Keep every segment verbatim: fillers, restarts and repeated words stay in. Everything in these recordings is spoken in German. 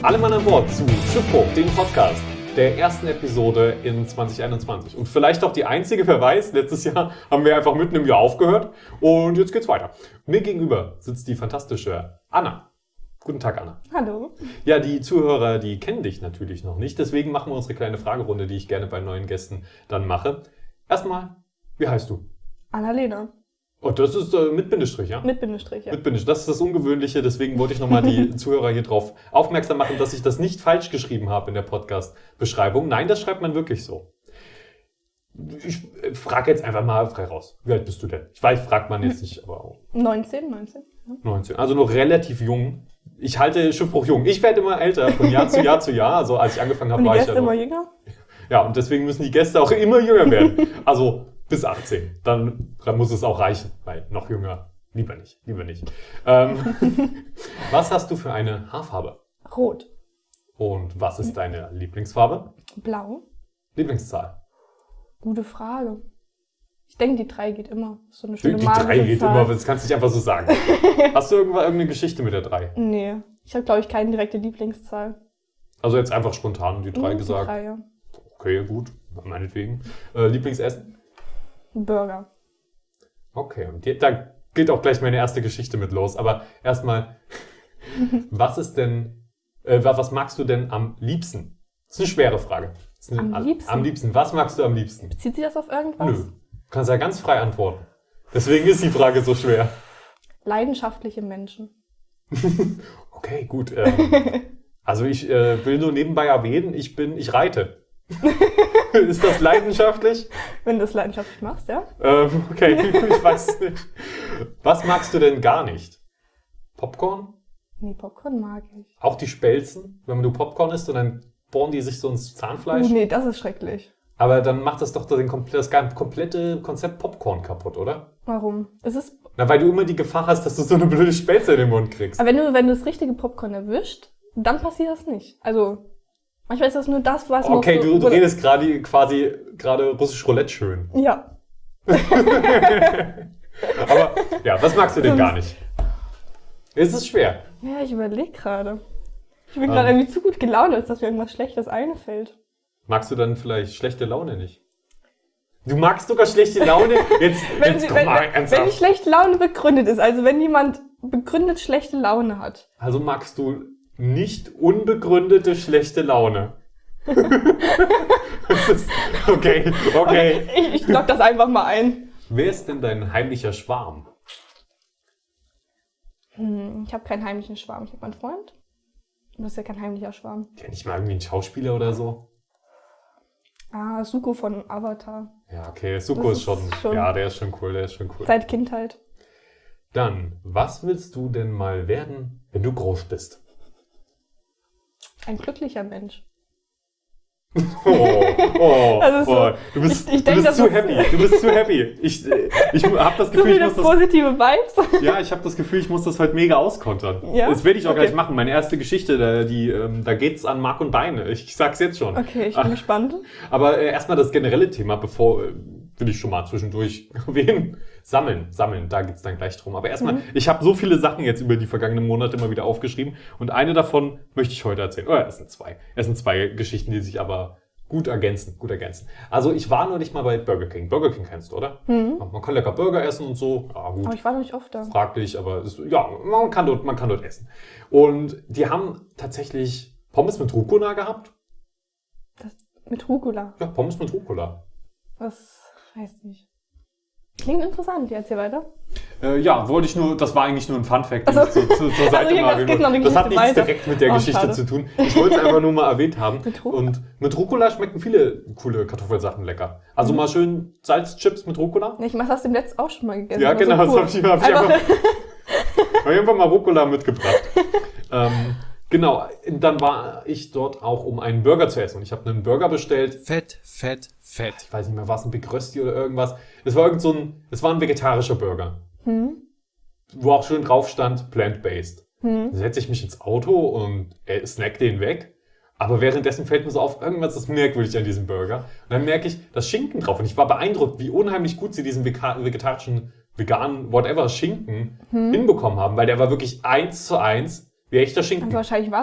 Alle Mann an Bord zu Schiffbruch, dem Podcast der ersten Episode in zwanzig einundzwanzig. Und vielleicht auch die einzige, wer weiß, letztes Jahr haben wir einfach mitten im Jahr aufgehört und jetzt geht's weiter. Mir gegenüber sitzt die fantastische Anna. Guten Tag, Anna. Hallo. Ja, die Zuhörer, die kennen dich natürlich noch nicht, deswegen machen wir unsere kleine Fragerunde, die ich gerne bei neuen Gästen dann mache. Erstmal, wie heißt du? Annalena. Und das ist äh, mit Bindestrich, ja? Mit Bindestrich, ja. Mit Bindestrich. Das ist das Ungewöhnliche, deswegen wollte ich nochmal die Zuhörer hier drauf aufmerksam machen, dass ich das nicht falsch geschrieben habe in der Podcast-Beschreibung. Nein, das schreibt man wirklich so. Ich äh, frage jetzt einfach mal frei raus. Wie alt bist du denn? Ich weiß, fragt man jetzt nicht, aber auch. neunzehn, neunzehn. Ja. neunzehn, also noch relativ jung. Ich halte Schiffbruch jung. Ich werde immer älter, von Jahr zu Jahr zu Jahr. Also als ich angefangen habe, Und die war ich Gäste ja noch, immer jünger? Ja, und deswegen müssen die Gäste auch immer jünger werden. Also bis achtzehn. Dann, dann muss es auch reichen, weil noch jünger, lieber nicht, lieber nicht. Ähm, was hast du für eine Haarfarbe? Rot. Und was ist deine Lieblingsfarbe? Blau. Lieblingszahl? Gute Frage. Ich denke, die drei geht immer. So eine Die, schöne die magische drei geht Zahl. immer, das kannst du nicht einfach so sagen. Hast du irgendwann irgendeine Geschichte mit der drei? Nee. Ich habe, glaube ich, keine direkte Lieblingszahl. Also jetzt einfach spontan die drei Mhm, gesagt. Die drei, ja. Okay, gut, meinetwegen. Äh, Lieblingsessen? Burger. Okay, und die, da geht auch gleich meine erste Geschichte mit los. Aber erstmal, was ist denn, äh, was magst du denn am liebsten? Das ist eine schwere Frage. Das ist eine, Am liebsten? Am liebsten. Was magst du am liebsten? Bezieht sich das auf irgendwas? Nö. Du kannst ja ganz frei antworten. Deswegen ist die Frage so schwer. Leidenschaftliche Menschen. Okay, gut. Ähm, also ich äh, will nur nebenbei erwähnen, ich bin, ich reite. Ist das leidenschaftlich? Wenn du es leidenschaftlich machst, ja? Ähm, okay, ich weiß es nicht. Was magst du denn gar nicht? Popcorn? Nee, Popcorn mag ich. Auch die Spelzen? Wenn du Popcorn isst und dann bohren die sich so ins Zahnfleisch? Uh, nee, das ist schrecklich. Aber dann macht das doch den, das komplette Konzept Popcorn kaputt, oder? Warum? Es ist, Na, weil du immer die Gefahr hast, dass du so eine blöde Spelze in den Mund kriegst. aber wenn du, wenn du das richtige Popcorn erwischt, dann passiert das nicht. Also, manchmal ist das nur das, was noch Okay, so, du, du redest gerade quasi gerade russisch Roulette schön. Ja. Aber ja, was magst du denn gar nicht? Es ist schwer. Ja, ich überlege gerade. Ich bin Ähm. gerade irgendwie zu gut gelaunt, als dass mir irgendwas Schlechtes einfällt. Magst du dann vielleicht schlechte Laune nicht? Du magst sogar schlechte Laune? Jetzt, Wenn, jetzt sie, komm wenn, mal wenn, ernsthaft. wenn die schlechte Laune begründet ist, also wenn jemand begründet schlechte Laune hat. Also magst du nicht unbegründete schlechte Laune? Das ist, okay, okay. Ich, ich lock das einfach mal ein. Wer ist denn dein heimlicher Schwarm? Hm, ich habe keinen heimlichen Schwarm. Ich habe meinen Freund. Und das ist ja kein heimlicher Schwarm. Ja, nicht mal irgendwie ein Schauspieler oder so? Ah, Zuko von Avatar. Ja, okay, Zuko Das ist schon, ist schon- ja, der ist schon cool, der ist schon cool. Seit Kindheit. Dann, was willst du denn mal werden, wenn du groß bist? Ein glücklicher Mensch. Oh, oh, Also so, oh. Du bist, ich- ich du denk, bist das zu ist- happy, du bist zu happy. Ich, ich habe das So Gefühl, ich viele muss das, positive Vibes. ja, ich habe das Gefühl, ich muss das heute mega auskontern. Ja? Das werde ich auch Okay. gleich machen. Meine erste Geschichte, da, die, ähm, da geht's an Mark und Beine. Ich sag's jetzt schon. Okay, ich bin gespannt. Aber äh, erstmal das generelle Thema, bevor, äh, will ich schon mal zwischendurch erwähnen. Sammeln, sammeln, da geht's dann gleich drum. Aber erstmal, Mhm. ich habe so viele Sachen jetzt über die vergangenen Monate immer wieder aufgeschrieben und eine davon möchte ich heute erzählen. Oder es sind zwei. Es sind zwei Geschichten, die sich aber gut ergänzen, gut ergänzen. Also ich war neulich mal bei Burger King. Burger King kennst du, oder? Mhm. Man kann lecker Burger essen und so. Ja, gut. Aber ich war noch nicht oft da. Fraglich, aber es, ja, man kann, dort, man kann dort essen. Und die haben tatsächlich Pommes mit Rucola gehabt. Das, mit Rucola. Ja, Pommes mit Rucola. Das weiß nicht. Klingt interessant. Jetzt hier weiter. Äh, ja, wollte ich nur, das war eigentlich nur ein Funfact, den Also- ich zu, zu, zur Seite Also, mal das geht noch eine Das hat Geschichte nichts weiter. direkt mit der Oh, Geschichte schade. zu tun. Ich wollte es einfach nur mal erwähnt haben. Mit Rucola? Und mit Rucola schmecken viele coole Kartoffelsachen lecker. Also Mhm. mal schön Salzchips mit Rucola. Ja, ich mach das dem letzten auch schon mal gegessen. Ja, aber genau, so das cool. habe ich, hab ich Einfach- einfach, hab ich einfach mal Rucola mitgebracht. ähm, genau, dann war ich dort auch, um einen Burger zu essen. Und ich habe einen Burger bestellt. Fett, fett, fett. Ich weiß nicht mehr, war es ein Big Rösti oder irgendwas. Es war irgend so ein, es war ein vegetarischer Burger. Hm? Wo auch schön drauf stand, plant-based. Hm? Dann setze ich mich ins Auto und äh, snack den weg. Aber währenddessen fällt mir so auf, irgendwas ist merkwürdig an diesem Burger. Und dann merke ich, das Schinken drauf. Und ich war beeindruckt, wie unheimlich gut sie diesen vega- vegetarischen, veganen, whatever Schinken Hm? hinbekommen haben. Weil der war wirklich eins zu eins wie echter Schinken. Also wahrscheinlich was?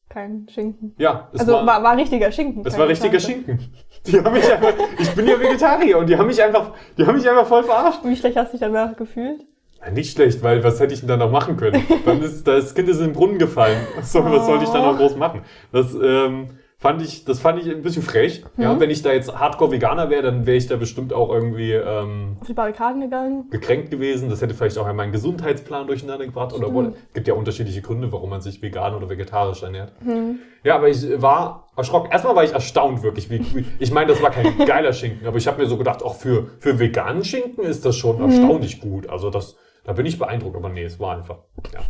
kein Schinken. Ja, es Also war, war, war richtiger Schinken. es keine war richtiger Scheiße. Schinken. Die haben mich einfach, ich bin ja Vegetarier und die haben mich einfach, die haben mich einfach voll verarscht. Wie schlecht hast du dich danach gefühlt? Ja, nicht schlecht, weil was hätte ich denn dann noch machen können? Dann ist das Kind ist in den Brunnen gefallen. Was, soll, was sollte ich dann noch groß machen? Das ähm, fand ich, das fand ich ein bisschen frech. Mhm. Ja, wenn ich da jetzt Hardcore-Veganer wäre, dann wäre ich da bestimmt auch irgendwie ähm, Auf die Barrikaden gegangen? gekränkt gewesen. Das hätte vielleicht auch meinen Gesundheitsplan durcheinander gebracht. Oder Stimmt. es gibt ja unterschiedliche Gründe, warum man sich vegan oder vegetarisch ernährt. Mhm. Ja, aber ich war erschrocken. Erstmal war ich erstaunt wirklich. Wie, wie, ich meine, das war kein geiler Schinken, aber ich habe mir so gedacht, auch für, für veganen Schinken ist das schon Mhm. erstaunlich gut. Also das, da bin ich beeindruckt, aber nee, es war einfach. Ja.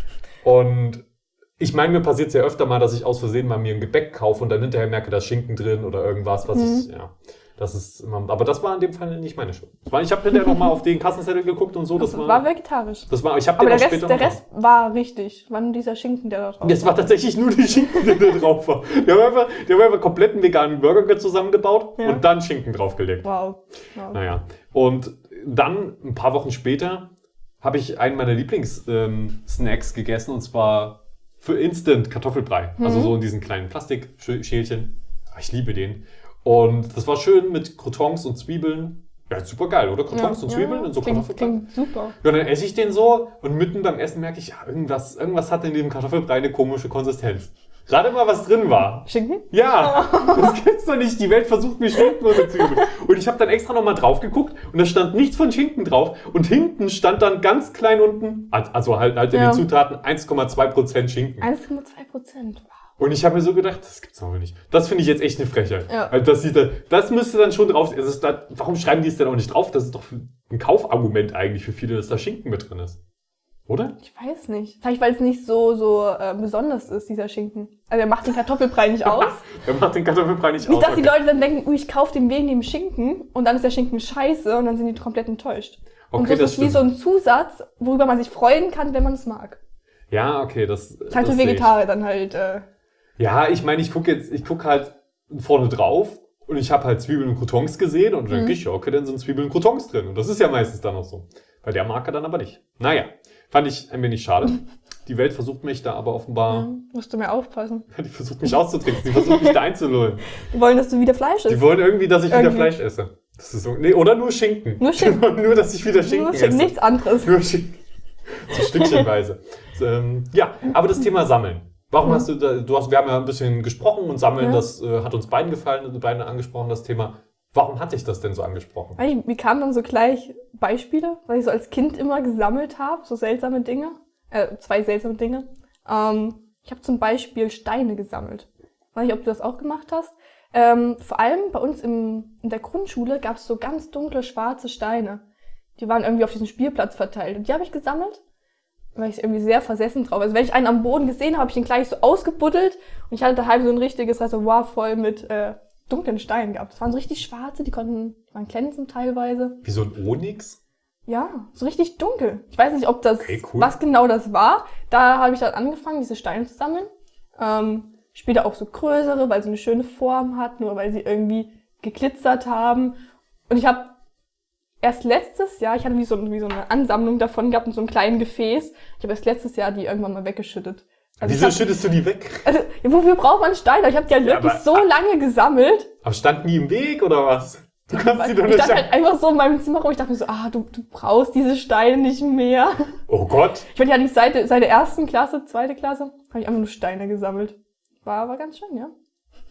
Und ich meine, mir passiert es ja öfter mal, dass ich aus Versehen mal mir ein Gebäck kaufe und dann hinterher merke, da ist Schinken drin oder irgendwas, was Mhm. ich, ja. Das ist immer, aber das war in dem Fall nicht meine Schuld. Das war- Ich habe hinterher nochmal auf den Kassenzettel geguckt und so. Das Das war, war vegetarisch. das war, ich habe Aber den der auch Rest, später der noch Rest war richtig. War nur dieser Schinken, der da drauf Es war tatsächlich nur die Schinken, die da drauf war. Die haben einfach, die haben einfach komplett einen veganen Burger zusammengebaut Ja. und dann Schinken draufgelegt. Wow. wow. Naja. Und dann, ein paar Wochen später, habe ich einen meiner Lieblings-Snacks gegessen und zwar für Instant Kartoffelbrei. Mhm. Also so in diesen kleinen Plastikschälchen. Ich liebe den. Und das war schön mit Croutons und Zwiebeln. Ja, super geil, oder? Croutons und Zwiebeln und so klingt, Kartoffelbrei. klingt super. Ja, dann esse ich den so und mitten beim Essen merke ich, ja, irgendwas, irgendwas hat in dem Kartoffelbrei eine komische Konsistenz. Gerade mal, was drin war. Schinken? Ja, das gibt's doch nicht. Die Welt versucht mir Schinken ohne Zwiebeln. Und ich habe dann extra nochmal drauf geguckt und da stand nichts von Schinken drauf. Und hinten stand dann ganz klein unten, also halt, halt in Ja. den Zutaten eins Komma zwei Prozent Schinken. eins Komma zwei Prozent. Wow. Und ich habe mir so gedacht, das gibt's doch nicht. Das finde ich jetzt echt eine Frechheit. Ja. Weil das, sieht da, das müsste dann schon drauf. Es ist da, warum schreiben die es denn auch nicht drauf? Das ist doch ein Kaufargument eigentlich für viele, dass da Schinken mit drin ist. Oder? Ich weiß nicht. Vielleicht, weil es nicht so, so äh, besonders ist, dieser Schinken. Also er macht den Kartoffelbrei nicht aus. Er macht den Kartoffelbrei nicht, Nicht, aus. dass die okay. Leute dann denken, ui, ich kaufe den wegen dem Schinken und dann ist der Schinken scheiße und dann sind die komplett enttäuscht. und Okay, so das ist es wie stimmt. so ein Zusatz, worüber man sich freuen kann, wenn man es mag. Ja, okay, das. Das ist halt das für sehe ich. Vegetarier dann halt. Äh, Ja, ich meine, ich gucke jetzt, ich gucke halt vorne drauf und ich habe halt Zwiebeln und Croutons gesehen und dann denke Mhm. ich, ja, okay, dann sind Zwiebeln und Croutons drin. Und das ist ja meistens dann noch so. Bei der Marke dann aber nicht. Naja, fand ich ein wenig schade. Die Welt versucht mich da aber offenbar, ja, musst du mehr aufpassen. die versucht mich auszutricksen, die versucht mich da einzulullen. Die wollen, dass du wieder Fleisch isst. Die wollen irgendwie, dass ich wieder Irgendwie. Fleisch esse. Das ist so, nee, oder nur Schinken. Nur Schinken. Die wollen nur, dass ich wieder Schinken Nur esse. Schinken, nichts anderes. Nur Schinken. So stückchenweise. So, ähm, ja, aber das Thema Sammeln. Warum Mhm. hast du da, du hast, wir haben ja ein bisschen gesprochen und Sammeln, Ja. das äh, hat uns beiden gefallen, und beiden angesprochen, das Thema. Warum hat dich das denn so angesprochen? Weil ich- Mir kamen dann so gleich Beispiele, weil ich so als Kind immer gesammelt habe, so seltsame Dinge. Äh, zwei seltsame Dinge. Ähm, ich habe zum Beispiel Steine gesammelt. Weiß nicht, ob du das auch gemacht hast. Ähm, vor allem bei uns im, in der Grundschule gab es so ganz dunkle, schwarze Steine. Die waren irgendwie auf diesem Spielplatz verteilt. Und die habe ich gesammelt. Da war ich irgendwie sehr versessen drauf. Also wenn ich einen am Boden gesehen habe, habe ich den gleich so ausgebuddelt. Und ich hatte daheim so ein richtiges Reservoir voll mit äh, dunklen Steinen gehabt. Das waren so richtig schwarze, die konnten, die waren glänzend teilweise. Wie so ein Onyx? Ja, so richtig dunkel. Ich weiß nicht, ob das, Okay, cool. was genau das war. Da habe ich dann angefangen, diese Steine zu sammeln. Ähm, später auch so größere, weil sie eine schöne Form hatten oder weil sie irgendwie geglitzert haben. Und ich habe erst letztes Jahr, ich hatte wie so, wie so eine Ansammlung davon gehabt in so einem kleinen Gefäß. Ich habe erst letztes Jahr die irgendwann mal weggeschüttet. Also ich Wieso hab, schüttest du die weg? also, ja, wofür braucht man Steine? Ich habe die halt Ja, wirklich aber- so lange gesammelt. Aber stand nie im Weg oder was? Du kannst sie doch Ich nicht. stand halt einfach so in meinem Zimmer rum. Ich dachte mir so, ah, du, du brauchst diese Steine nicht mehr. Oh Gott. Ich bin ja nicht seit, seit der ersten Klasse, zweite Klasse, habe ich einfach nur Steine gesammelt. War, war ganz schön, ja.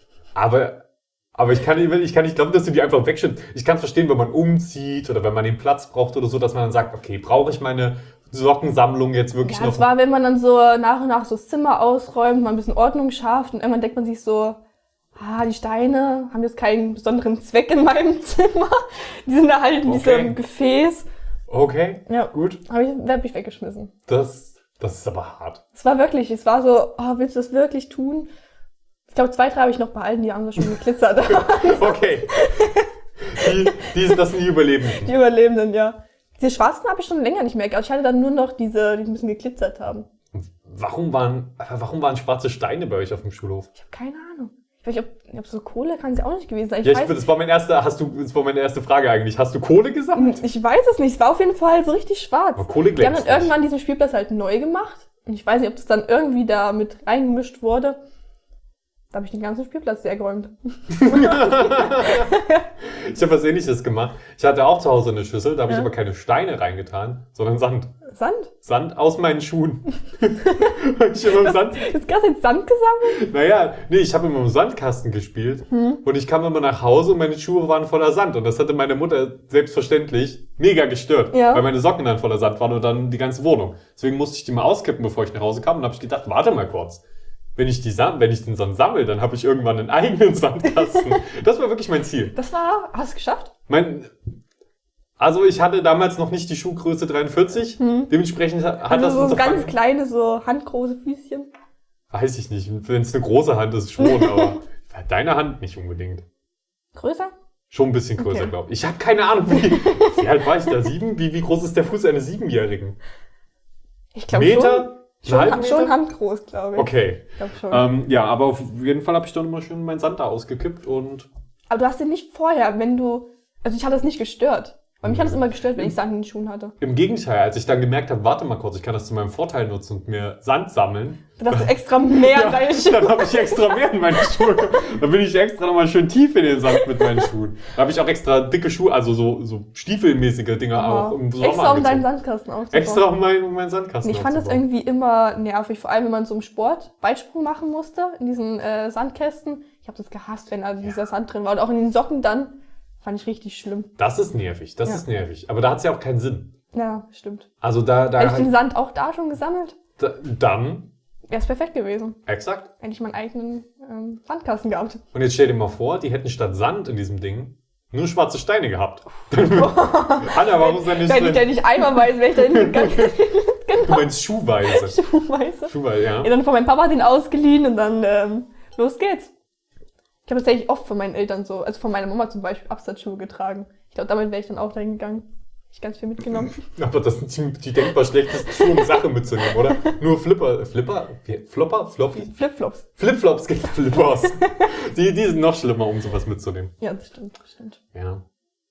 Aber, aber ich kann, nicht- ich kann nicht glauben, dass du die einfach wegschützt. Ich kann verstehen, wenn man umzieht oder wenn man den Platz braucht oder so, dass man dann sagt, okay, brauche ich meine Sockensammlung jetzt wirklich Ja, noch? das war, wenn man dann so nach und nach so das Zimmer ausräumt, mal ein bisschen Ordnung schafft und irgendwann denkt man sich so, ah, die Steine haben jetzt keinen besonderen Zweck in meinem Zimmer. Die sind da halt in Okay. diesem Gefäß. Okay, Ja, gut. habe ich, hab ich weggeschmissen. Das, das ist aber hart. Es war wirklich, es war so, oh, willst du das wirklich tun? Ich glaube, zwei, drei habe ich noch behalten, die haben so schon geglitzert. Okay. Die, die, das sind die Überlebenden. Die Überlebenden, ja. Diese schwarzen habe ich schon länger nicht mehr gehabt. Ich hatte dann nur noch diese, die ein bisschen geglitzert haben. Warum waren, warum waren schwarze Steine bei euch auf dem Schulhof? Ich habe keine Ahnung. Ich weiß nicht, ob, ob so Kohle kann es ja auch nicht gewesen sein. Ich, Ja, ich, weiß, das war mein erster, hast du, das war meine erste Frage eigentlich. Hast du Kohle gesammelt? ich weiß es nicht. Es war auf jeden Fall so richtig schwarz. Aber Kohle Die haben glänzt dann nicht. irgendwann diesen Spielplatz halt neu gemacht. Und ich weiß nicht, ob das dann irgendwie da mit reingemischt wurde. Da habe ich den ganzen Spielplatz leer geräumt. Ich habe was Ähnliches gemacht. Ich hatte auch zu Hause eine Schüssel, da habe Ja. ich aber keine Steine reingetan, sondern Sand. Sand? Sand aus meinen Schuhen. ich habe im Sand, Jetzt hast du jetzt Sand gesammelt? naja, nee, ich habe immer im Sandkasten gespielt Hm. und ich kam immer nach Hause und meine Schuhe waren voller Sand und das hatte meine Mutter selbstverständlich mega gestört, Ja. weil meine Socken dann voller Sand waren und dann die ganze Wohnung. Deswegen musste ich die mal auskippen, bevor ich nach Hause kam und habe ich gedacht, warte mal kurz. Wenn ich, die Sam- wenn ich den Sand sammle, dann habe ich irgendwann einen eigenen Sandkasten. Das war wirklich mein Ziel. Das war, hast du es geschafft? Mein, also ich hatte damals noch nicht die Schuhgröße dreiundvierzig. Hm. Dementsprechend hat Also das so unser ganz Fang- kleine, so handgroße Füßchen. Weiß ich nicht. Wenn es eine große Hand ist, schon, aber deine Hand nicht unbedingt. Größer? Schon ein bisschen größer, Okay. glaube ich. Ich habe keine Ahnung, wie, wie alt war ich da? Sieben? Wie, wie groß ist der Fuß eines Siebenjährigen? Ich glaube schon. Meter? Schon, Einen halben hand, schon Meter? handgroß, glaube ich. Okay. Ich glaube schon. Ähm, ja, aber auf jeden Fall habe ich dann immer schön meinen Sand da ausgekippt und Aber du hast den nicht vorher, wenn du... Also ich hatte es nicht gestört. Weil mich hat es immer gestört, wenn ich Sand in den Schuhen hatte. im Gegenteil, als ich dann gemerkt habe, warte mal kurz, ich kann das zu meinem Vorteil nutzen und mir Sand sammeln, Dann hast du extra mehr in deine Schuhe. dann habe ich extra mehr in meine Schuhe. Dann bin ich extra nochmal schön tief in den Sand mit meinen Schuhen. Da habe ich auch extra dicke Schuhe, also so, so stiefelmäßige Dinger auch im Sommer Extra um deinen angezogen. Sandkasten aufzubauen. Extra um meinen, um meinen Sandkasten Ich fand das aufzubauen. irgendwie immer nervig, vor allem wenn man so im Sport Weitsprung machen musste, in diesen äh, Sandkästen. Ich habe das gehasst, wenn da dieser Sand drin war. Und auch in den Socken dann fand ich richtig schlimm. Das ist nervig, das Ja. ist nervig. Aber da hat es ja auch keinen Sinn. Ja, stimmt. Also da, da, Hätte ich den Sand auch da schon gesammelt, da dann, wäre es perfekt gewesen. exakt. Hätte ich meinen eigenen ähm, Sandkasten gehabt. Und jetzt stell dir mal vor, die hätten statt Sand in diesem Ding nur schwarze Steine gehabt. Anna, warum ist da nicht Wenn ich da drin? nicht einmal weiß, wäre ich da hingegangen. Du meinst schuhweise. Schuhweise. Schuhweise, ja. Ja, dann von meinem Papa den ausgeliehen und dann ähm, los geht's. Ich habe tatsächlich oft von meinen Eltern so, also von meiner Mama zum Beispiel, Absatzschuhe getragen. Ich glaube, damit wäre ich dann auch dahin gegangen. Hab ich ganz viel mitgenommen. Aber das sind die, die denkbar schlechtesten Schuhe, um Sachen mitzunehmen, oder? Nur Flipper, Flipper, Wie- Flopper, Floppy? Flipflops. Flipflops gibt Flippers. die, die sind noch schlimmer, um sowas mitzunehmen. Ja, das stimmt, das stimmt. Ja.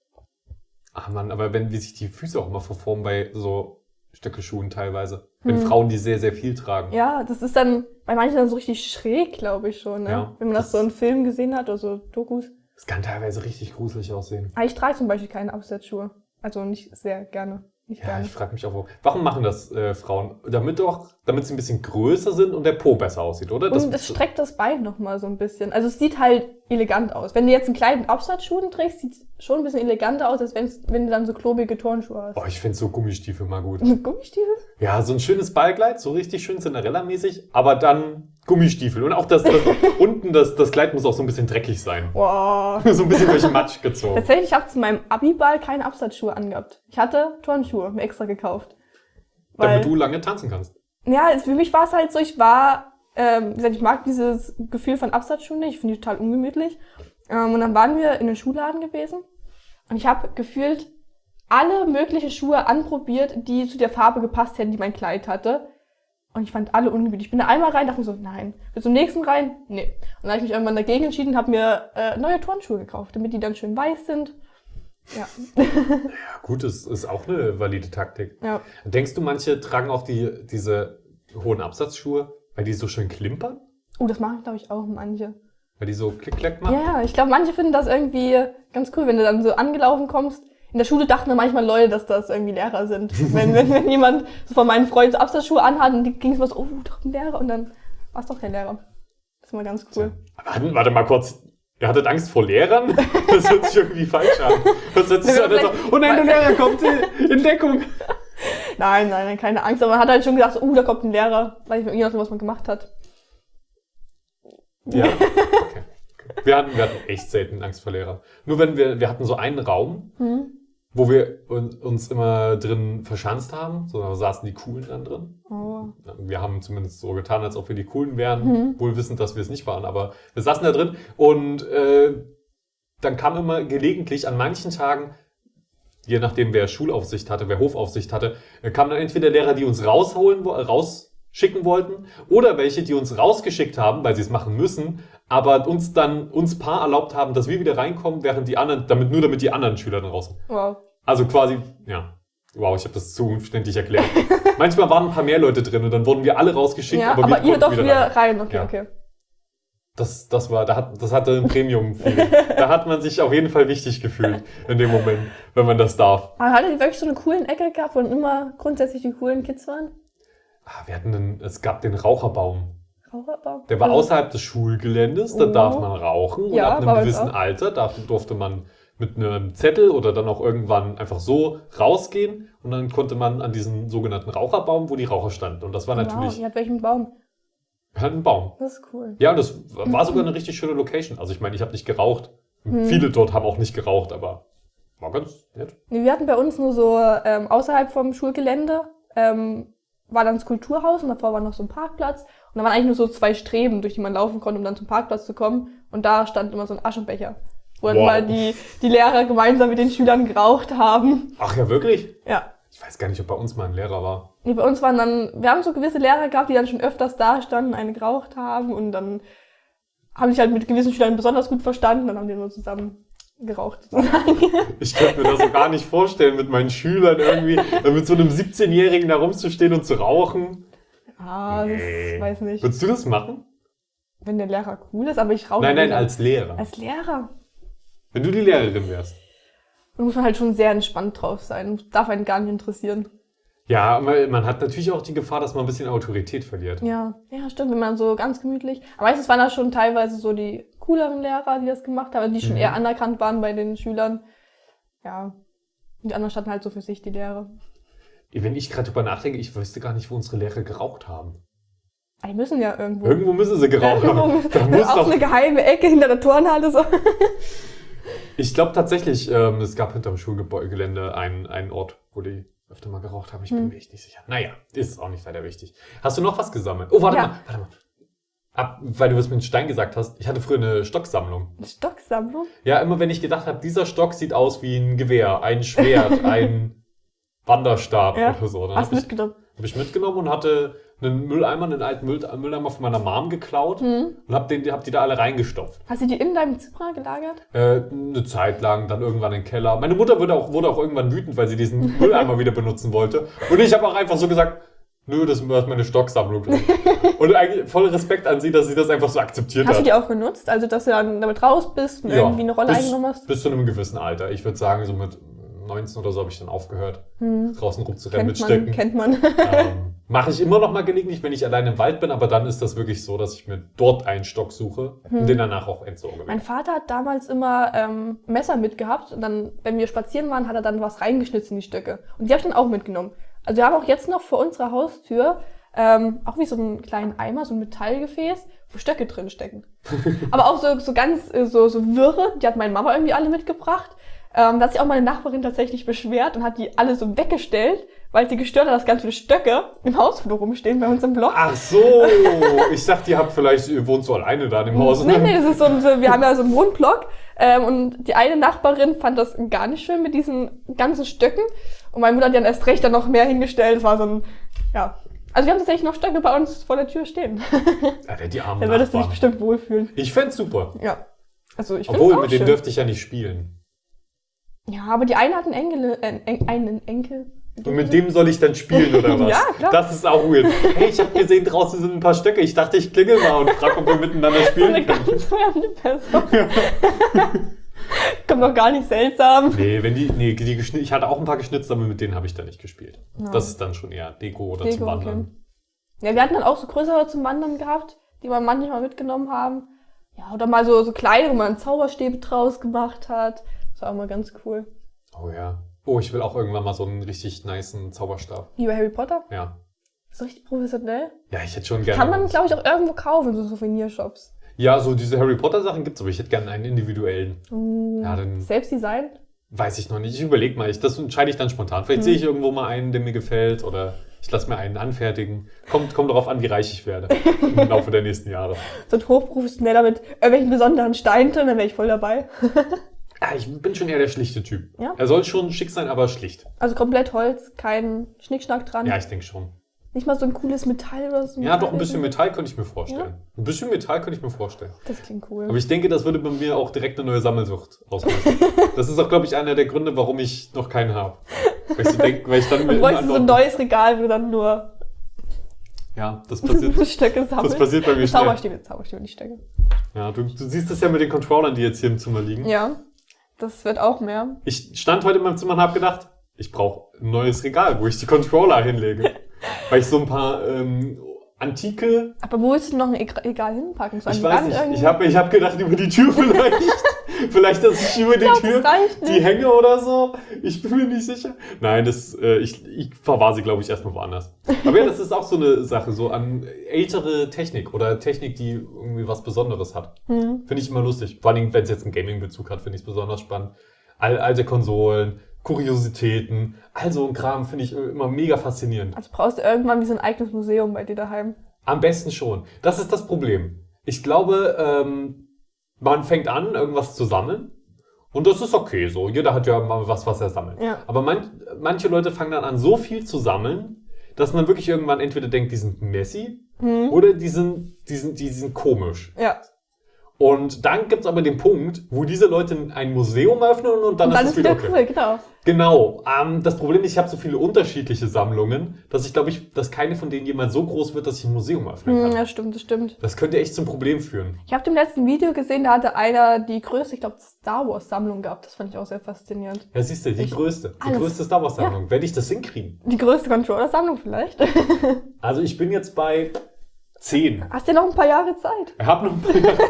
Ach man, aber wenn, wie sich die Füße auch immer verformen bei so Stöckelschuhen teilweise. Wenn Hm. Frauen die sehr, sehr viel tragen. Ja, das ist dann bei manchen dann so richtig schräg, glaube ich schon, ne? Ja, Wenn man das, das- so in Filmen gesehen hat oder so Dokus. Das kann teilweise richtig gruselig aussehen. Aber ich trage zum Beispiel keine Absatzschuhe. Also nicht sehr gerne. Nicht Ja, gerne. ich frage mich auch, warum- warum machen das äh, Frauen? Damit doch, damit sie ein bisschen größer sind und der Po besser aussieht, oder? Und es streckt das Bein nochmal so ein bisschen. Also es sieht halt elegant aus. Wenn du jetzt einen kleinen Absatzschuhen trägst, sieht es schon ein bisschen eleganter aus, als wenn's, wenn du dann so klobige Turnschuhe hast. Oh, ich finde so Gummistiefel mal gut. Gummistiefel? Ja, so ein schönes Ballkleid, so richtig schön Cinderella-mäßig, aber dann Gummistiefel. Und auch das, das unten, das, das Kleid muss auch so ein bisschen dreckig sein. Wow. So ein bisschen durch Matsch gezogen. Tatsächlich, ich habe zu meinem Abiball keine Absatzschuhe angehabt. Ich hatte Turnschuhe, mir extra gekauft. Weil, Damit du lange tanzen kannst. ja, es- für mich war es halt so, ich war, ähm, wie gesagt, ich mag dieses Gefühl von Absatzschuhen nicht, ich finde die total ungemütlich. Ähm, und dann waren wir in einem Schuhladen gewesen und ich habe gefühlt alle möglichen Schuhe anprobiert, die zu der Farbe gepasst hätten, die mein Kleid hatte. Und ich fand alle ungemütlich. Ich bin da einmal rein, dachte mir so, nein. Bin zum nächsten rein, nee. Und dann habe ich mich irgendwann dagegen entschieden und habe mir äh, neue Turnschuhe gekauft, damit die dann schön weiß sind. Ja. Ja, gut, das ist auch eine valide Taktik. Ja. Denkst du, manche tragen auch die, diese hohen Absatzschuhe, weil die so schön klimpern? Oh, das machen, glaube ich, auch manche. Weil die so klick-klack machen? Ja, ich glaube, manche finden das irgendwie ganz cool, wenn du dann so angelaufen kommst. In der Schule dachten dann manchmal Leute, dass das irgendwie Lehrer sind. wenn, wenn, wenn jemand so von meinen Freunden so Absatzschuhe anhat, und die ging es mal so, oh, doch ein Lehrer. Und dann war es doch kein Lehrer. Das ist mal ganz cool. Warte, warte mal kurz. Ihr hattet Angst vor Lehrern? Das hört sich irgendwie falsch an. Das hört sich so an, als so, oh nein, der Lehrer kommt in Deckung. Nein, nein, nein, keine Angst. Aber man hat halt schon gedacht, so, oh, da kommt ein Lehrer. Weiß ich je nachdem, was man gemacht hat. Ja, okay. Wir hatten, wir hatten echt selten Angst vor Lehrer. Nur wenn wir, wir hatten so einen Raum, Hm? wo wir un- uns immer drin verschanzt haben. So, da saßen die Coolen dann drin. Oh. Wir haben zumindest so getan, als ob wir die Coolen wären, Mhm. wohl wissend, dass wir es nicht waren. Aber wir saßen da drin und äh, dann kam immer gelegentlich an manchen Tagen, je nachdem wer Schulaufsicht hatte, wer Hofaufsicht hatte, äh, kamen dann entweder Lehrer, die uns rausholen, wo- rausschicken wollten, oder welche, die uns rausgeschickt haben, weil sie es machen müssen, aber uns dann uns Paar erlaubt haben, dass wir wieder reinkommen, während die anderen, damit nur damit die anderen Schüler dann raus sind. Wow. Also quasi, ja. Wow, ich habe das zu umständlich erklärt. Manchmal waren ein paar mehr Leute drin und dann wurden wir alle rausgeschickt, Ja, aber, aber, wir ihr konnten doch wieder rein. rein. Okay, Ja. okay. Das, das war, da hat, das hatte ein Premium-Feeling. Da hat man sich auf jeden Fall wichtig gefühlt in dem Moment, wenn man das darf. Aber hattet ihr wirklich so eine coolen Ecke gehabt, wo dann immer grundsätzlich die coolen Kids waren? Ah, wir hatten einen, es gab den Raucherbaum. Raucherbaum? Der war Also- außerhalb des Schulgeländes, da Oh. darf man rauchen. Und Ja, ab war einem bei uns gewissen auch. Alter darf, durfte man mit einem Zettel oder dann auch irgendwann einfach so rausgehen. Und dann konnte man an diesen sogenannten Raucherbaum, wo die Raucher standen. Und das war Wow, natürlich ihr habt welchen Baum? halt ein Baum. Das ist cool. Ja, und das war sogar eine richtig schöne Location. Also ich meine, ich habe nicht geraucht. Hm. Viele dort haben auch nicht geraucht, aber war ganz nett. Nee, wir hatten bei uns nur so ähm, außerhalb vom Schulgelände ähm, war dann das Kulturhaus und davor war noch so ein Parkplatz. Und da waren eigentlich nur so zwei Streben, durch die man laufen konnte, um dann zum Parkplatz zu kommen. Und da stand immer so ein Aschenbecher, wo dann Wow. mal die, die Lehrer gemeinsam mit den Schülern geraucht haben. Ach ja, wirklich? Ja. Ich weiß gar nicht, ob bei uns mal ein Lehrer war. Nee, bei uns waren dann, wir haben so gewisse Lehrer gehabt, die dann schon öfters da standen, eine geraucht haben und dann haben sich halt mit gewissen Schülern besonders gut verstanden, dann haben die nur zusammen geraucht sozusagen. Ich könnte mir das so gar nicht vorstellen, mit meinen Schülern irgendwie, mit so einem siebzehnjährigen da rumzustehen und zu rauchen. Ah, das Nee. weiß nicht. Würdest du das machen? Wenn der Lehrer cool ist, aber ich rauche Nein, nein, nicht. als Lehrer. als Lehrer. Wenn du die Lehrerin wärst. Da muss man halt schon sehr entspannt drauf sein. Darf einen gar nicht interessieren. Ja, aber man hat natürlich auch die Gefahr, dass man ein bisschen Autorität verliert. Ja, ja, stimmt, wenn man so ganz gemütlich. Aber meistens waren das schon teilweise so die cooleren Lehrer, die das gemacht haben, die schon Mhm. eher anerkannt waren bei den Schülern. Ja. Und die anderen standen halt so für sich, die Lehrer. Wenn ich gerade drüber nachdenke, ich wüsste gar nicht, wo unsere Lehrer geraucht haben. Die müssen ja irgendwo. Irgendwo müssen sie geraucht haben. Da Irgendwo. muss Auch doch, eine geheime Ecke hinter der Turnhalle so. ich glaube tatsächlich, ähm, es gab hinterm Schulgelände einen, einen Ort, wo die öfter mal geraucht haben. Ich bin Hm. mir echt nicht sicher. Naja, ist auch nicht weiter wichtig. Hast du noch was gesammelt? Oh, warte Ja. mal, warte mal. Ab, weil du es mit dem Stein gesagt hast, ich hatte früher eine Stocksammlung. Eine Stocksammlung? Ja, immer wenn ich gedacht habe, dieser Stock sieht aus wie ein Gewehr, ein Schwert, ein Wanderstab Ja. oder so. Dann Hast habe du ich, mitgenommen? hab ich mitgenommen und hatte einen Mülleimer, einen alten Müll, Mülleimer von meiner Mom geklaut Hm. und hab, den, hab die da alle reingestopft. Hast du die in deinem Zimmer gelagert? Äh, eine Zeit lang, dann irgendwann in den Keller. Meine Mutter wurde auch, wurde auch irgendwann wütend, weil sie diesen Mülleimer wieder benutzen wollte. Und ich habe auch einfach so gesagt, nö, das ist meine Stocksammlung. Und eigentlich voll Respekt an sie, dass sie das einfach so akzeptiert Hast du hat. die auch genutzt? Also, dass du dann damit raus bist und Ja, irgendwie eine Rolle bis, eingenommen hast? Bis zu einem gewissen Alter. Ich würde sagen, so mit neunzehn oder so habe ich dann aufgehört, Hm. draußen rumzurennen mit Kennt man, Stöcken. kennt man. Ähm, Mache ich immer noch mal gelegentlich, wenn ich allein im Wald bin, aber dann ist das wirklich so, dass ich mir dort einen Stock suche Hm. und den danach auch entsorge. Mein Vater hat damals immer ähm, Messer mitgehabt und dann, wenn wir spazieren waren, hat er dann was reingeschnitzt in die Stöcke. Und die habe ich dann auch mitgenommen. Also wir haben auch jetzt noch vor unserer Haustür ähm, auch wie so einen kleinen Eimer, so ein Metallgefäß, wo Stöcke drin stecken. Aber auch so, so ganz äh, so, so Wirre, die hat meine Mama irgendwie alle mitgebracht. Ähm, da hat sich auch meine Nachbarin tatsächlich beschwert und hat die alle so weggestellt, weil sie gestört hat, dass ganz viele Stöcke im Hausflur rumstehen bei uns im Block. Ach so, ich dachte, ihr habt vielleicht, ihr wohnt so alleine da in dem Haus. Nee, nee, das ist so, ein- so wir haben ja so einen Wohnblock ähm, und die eine Nachbarin fand das gar nicht schön mit diesen ganzen Stöcken und meine Mutter hat dann erst recht dann noch mehr hingestellt. Das war so ein, ja. Also wir haben tatsächlich noch Stöcke bei uns vor der Tür stehen. Alter, die armen Dann würdest du dich Nachbarn. bestimmt wohlfühlen. Ich fänd's super. Ja. Also ich finde Obwohl, es auch mit denen schön. dürfte ich ja nicht spielen. Ja, aber die eine hat einen Enkel, äh, en, einen Enkel. Und mit dem soll ich dann spielen, oder was? Ja, klar. Das ist auch weird. Hey, ich habe gesehen, draußen sind ein paar Stöcke. Ich dachte, ich klingel mal und frag, ob wir miteinander So spielen eine können. ganz fremde Person. Kommt doch gar nicht seltsam. Nee, wenn die, nee, die geschnit, ich hatte auch ein paar geschnitzt, aber mit denen habe ich dann nicht gespielt. Ja. Das ist dann schon eher Deko oder Deko, zum Wandern. okay. Ja, wir hatten dann auch so größere zum Wandern gehabt, die wir manchmal mitgenommen haben. Ja, oder mal so, so kleine, wo man Zauberstäbe draus gemacht hat. Das war auch mal ganz cool. Oh ja. Oh, ich will auch irgendwann mal so einen richtig nicen Zauberstab. Wie bei Harry Potter. Ja. So richtig professionell. Ja, ich hätte schon gerne. Kann man, glaube ich, auch irgendwo kaufen, so Souvenirshops. Ja, so diese Harry Potter Sachen gibt's, aber ich hätte gerne einen individuellen. Uh, Ja, dann Selbstdesign. weiß ich noch nicht. Ich überlege mal. Ich, das entscheide ich dann spontan. Vielleicht Hm. sehe ich irgendwo mal einen, der mir gefällt, oder ich lasse mir einen anfertigen. Kommt, kommt darauf an, wie reich ich werde im Laufe der nächsten Jahre. So ein hochprofessioneller mit irgendwelchen besonderen Steinen drin, dann wäre ich voll dabei. Ja, ich bin schon eher der schlichte Typ. Ja? Er soll schon schick sein, aber schlicht. Also komplett Holz, kein Schnickschnack dran. Ja, ich denke schon. Nicht mal so ein cooles Metall oder so. Ja, doch ein bisschen Metall könnte ich mir vorstellen. Ein bisschen Metall könnte ich mir vorstellen. Das klingt cool. Aber ich denke, das würde bei mir auch direkt eine neue Sammelsucht auslösen. Das ist auch, glaube ich, einer der Gründe, warum ich noch keinen habe. Weil ich, so denk, weil ich dann Dann mir bräuchst du so ein immer neues Regal, wo du dann nur Ja, das passiert, Stöcke sammeln. das passiert bei mir schnell. Zauberstäbe, Zauberstäbe, nicht Stöcke. Ja, du, du siehst es ja mit den Controllern, die jetzt hier im Zimmer liegen. Ja, das wird auch mehr. Ich stand heute in meinem Zimmer und habe gedacht, ich brauche ein neues Regal, wo ich die Controller hinlege. Weil ich so ein paar ähm, antike... Aber wo willst du noch ein Regal hinpacken? So ich an weiß die nicht, Wand ich habe ich hab gedacht, über die Tür vielleicht. Vielleicht, dass ich über die glaub, Tür das reicht nicht. die hänge oder so. Ich bin mir nicht sicher. Nein, das, äh, ich, ich verwahre sie, glaube ich, erstmal woanders. Aber ja, das ist auch so eine Sache, so an ältere Technik oder Technik, die irgendwie was Besonderes hat. Mhm. Finde ich immer lustig. Vor allem, wenn es jetzt einen Gaming-Bezug hat, finde ich es besonders spannend. All, alte Konsolen, Kuriositäten, all so ein Kram finde ich immer mega faszinierend. Also brauchst du irgendwann wie so ein eigenes Museum bei dir daheim. Am besten schon. Das ist das Problem. Ich glaube, ähm, man fängt an, irgendwas zu sammeln. Und das ist okay so. Jeder hat ja mal was, was er sammelt. Ja. Aber man, manche Leute fangen dann an, so viel zu sammeln, dass man wirklich irgendwann entweder denkt, die sind messy Mhm. oder die sind, die sind, die sind komisch. Ja. Und dann gibt's aber den Punkt, wo diese Leute ein Museum öffnen und dann, Und dann ist ist es wieder wieder okay. cool, genau. Genau. Ähm, das Problem ist, ich habe so viele unterschiedliche Sammlungen, dass ich glaube, ich, dass keine von denen jemals so groß wird, dass ich ein Museum öffnen kann. Mhm, ja, stimmt, das stimmt. Das könnte echt zum Problem führen. Ich habe im letzten Video gesehen, da hatte einer die größte, ich glaube, Star Wars Sammlung gehabt. Das fand ich auch sehr faszinierend. Ja, siehst du, die Ich- größte. Die alles. größte Star Wars Sammlung. Werde ich das hinkriegen? Die größte Controller-Sammlung vielleicht. Also ich bin jetzt bei zehn. Hast ja noch ein paar Jahre Zeit. Ich habe noch ein paar Jahre.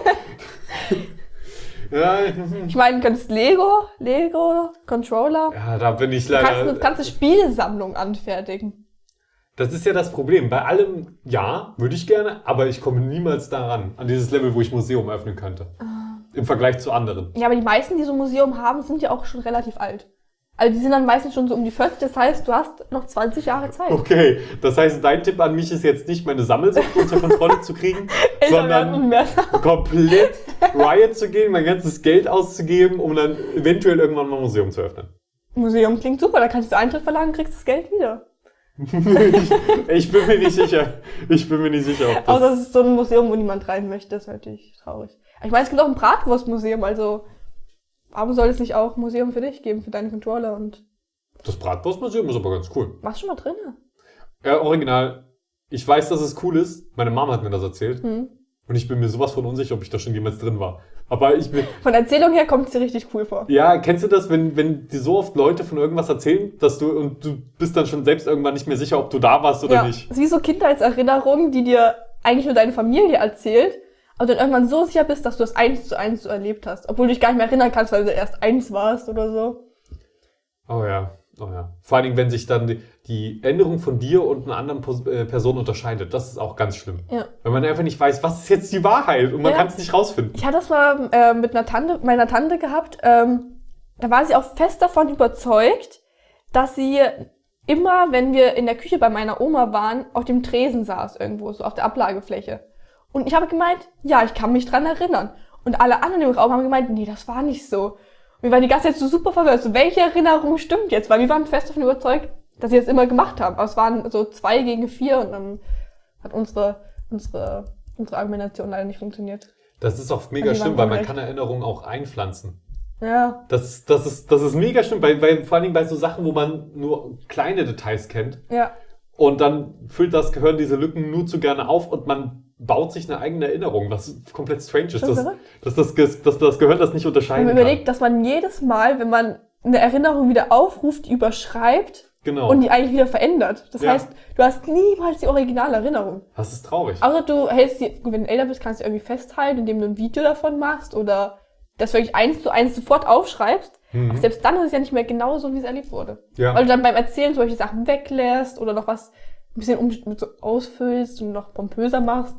ja, Ich meine, du könntest Lego, Lego, Controller. ja, da bin ich Du kannst eine leider... ganze Spielsammlung anfertigen. Das ist ja das Problem. Bei allem, ja, würde ich gerne, aber ich komme niemals daran, an dieses Level, wo ich Museum öffnen könnte. Im Vergleich zu anderen. Ja, aber die meisten, die so ein Museum haben, sind ja auch schon relativ alt. Also die sind dann meistens schon so um die vierzig, das heißt, du hast noch zwanzig Jahre Zeit. Okay, das heißt, dein Tipp an mich ist jetzt nicht, meine Sammelsucht unter Kontrolle zu kriegen, Älter werden und sondern mehr Sachen. komplett Riot zu gehen, mein ganzes Geld auszugeben, um dann eventuell irgendwann mal ein Museum zu öffnen. Museum klingt super, da kannst du Eintritt verlangen, kriegst das Geld wieder. ich, ich bin mir nicht sicher. Ich bin mir nicht sicher, ob das... Außer es ist so ein Museum, wo niemand rein möchte, das ist natürlich traurig. Ich meine, es gibt auch ein Bratwurstmuseum, also warum soll es nicht auch ein Museum für dich geben, für deine Controller und... Das Bratwurstmuseum ist aber ganz cool. Warst du schon mal drin? Ja, original. Ich weiß, dass es cool ist. Meine Mama hat mir das erzählt. Hm. Und ich bin mir sowas von unsicher, ob ich da schon jemals drin war. Aber ich bin... Von der Erzählung her kommt es dir richtig cool vor. Ja, kennst du das, wenn, wenn dir so oft Leute von irgendwas erzählen, dass du... Und du bist dann schon selbst irgendwann nicht mehr sicher, ob du da warst oder Ja, nicht. das ist wie so Kindheitserinnerungen, die dir eigentlich nur deine Familie erzählt, aber du dann irgendwann so sicher bist, dass du das eins zu eins so erlebt hast. Obwohl du dich gar nicht mehr erinnern kannst, weil du erst eins warst oder so. Oh ja, oh ja. Vor allen Dingen, wenn sich dann die, die Änderung von dir und einer anderen Pos- äh, Person unterscheidet. Das ist auch ganz schlimm. Ja. Wenn man einfach nicht weiß, was ist jetzt die Wahrheit und man Ja. kann es nicht rausfinden. Ich hatte das mal äh, mit einer Tante, meiner Tante gehabt. Ähm, da war sie auch fest davon überzeugt, dass sie immer, wenn wir in der Küche bei meiner Oma waren, auf dem Tresen saß irgendwo, so auf der Ablagefläche. Und ich habe gemeint, ja, ich kann mich dran erinnern. Und alle anderen im Raum haben gemeint, nee, das war nicht so. Und wir waren die ganze Zeit so super verwirrt. So, welche Erinnerung stimmt jetzt? Weil wir waren fest davon überzeugt, dass sie das immer gemacht haben. Aber es waren so zwei gegen vier und dann hat unsere, unsere, unsere Argumentation leider nicht funktioniert. Das ist auch mega Also die schlimm, waren weil man recht. kann Erinnerungen auch einpflanzen. Ja. Das, ist- das, ist, das ist mega schlimm, weil, weil, vor allen Dingen bei so Sachen, wo man nur kleine Details kennt. Ja. Und dann füllt das Gehirn diese Lücken nur zu gerne auf und man baut sich eine eigene Erinnerung, was komplett strange ist, Das ist dass, verrückt. dass, das, Ge- dass das Gehirn das nicht Wenn unterscheiden man kann. überlegt, dass man jedes Mal, wenn man eine Erinnerung wieder aufruft, die überschreibt Genau. und die eigentlich wieder verändert. Das Ja. heißt, du hast niemals die Originalerinnerung. Das ist traurig. Außer du hältst die, wenn du älter bist, kannst du irgendwie festhalten, indem du ein Video davon machst oder das wirklich eins zu eins sofort aufschreibst. Mhm. Aber selbst dann ist es ja nicht mehr genau so, wie es erlebt wurde. Ja. Weil du dann beim Erzählen zum Beispiel Sachen weglässt oder noch was ein bisschen um, mit so ausfüllst und noch pompöser machst.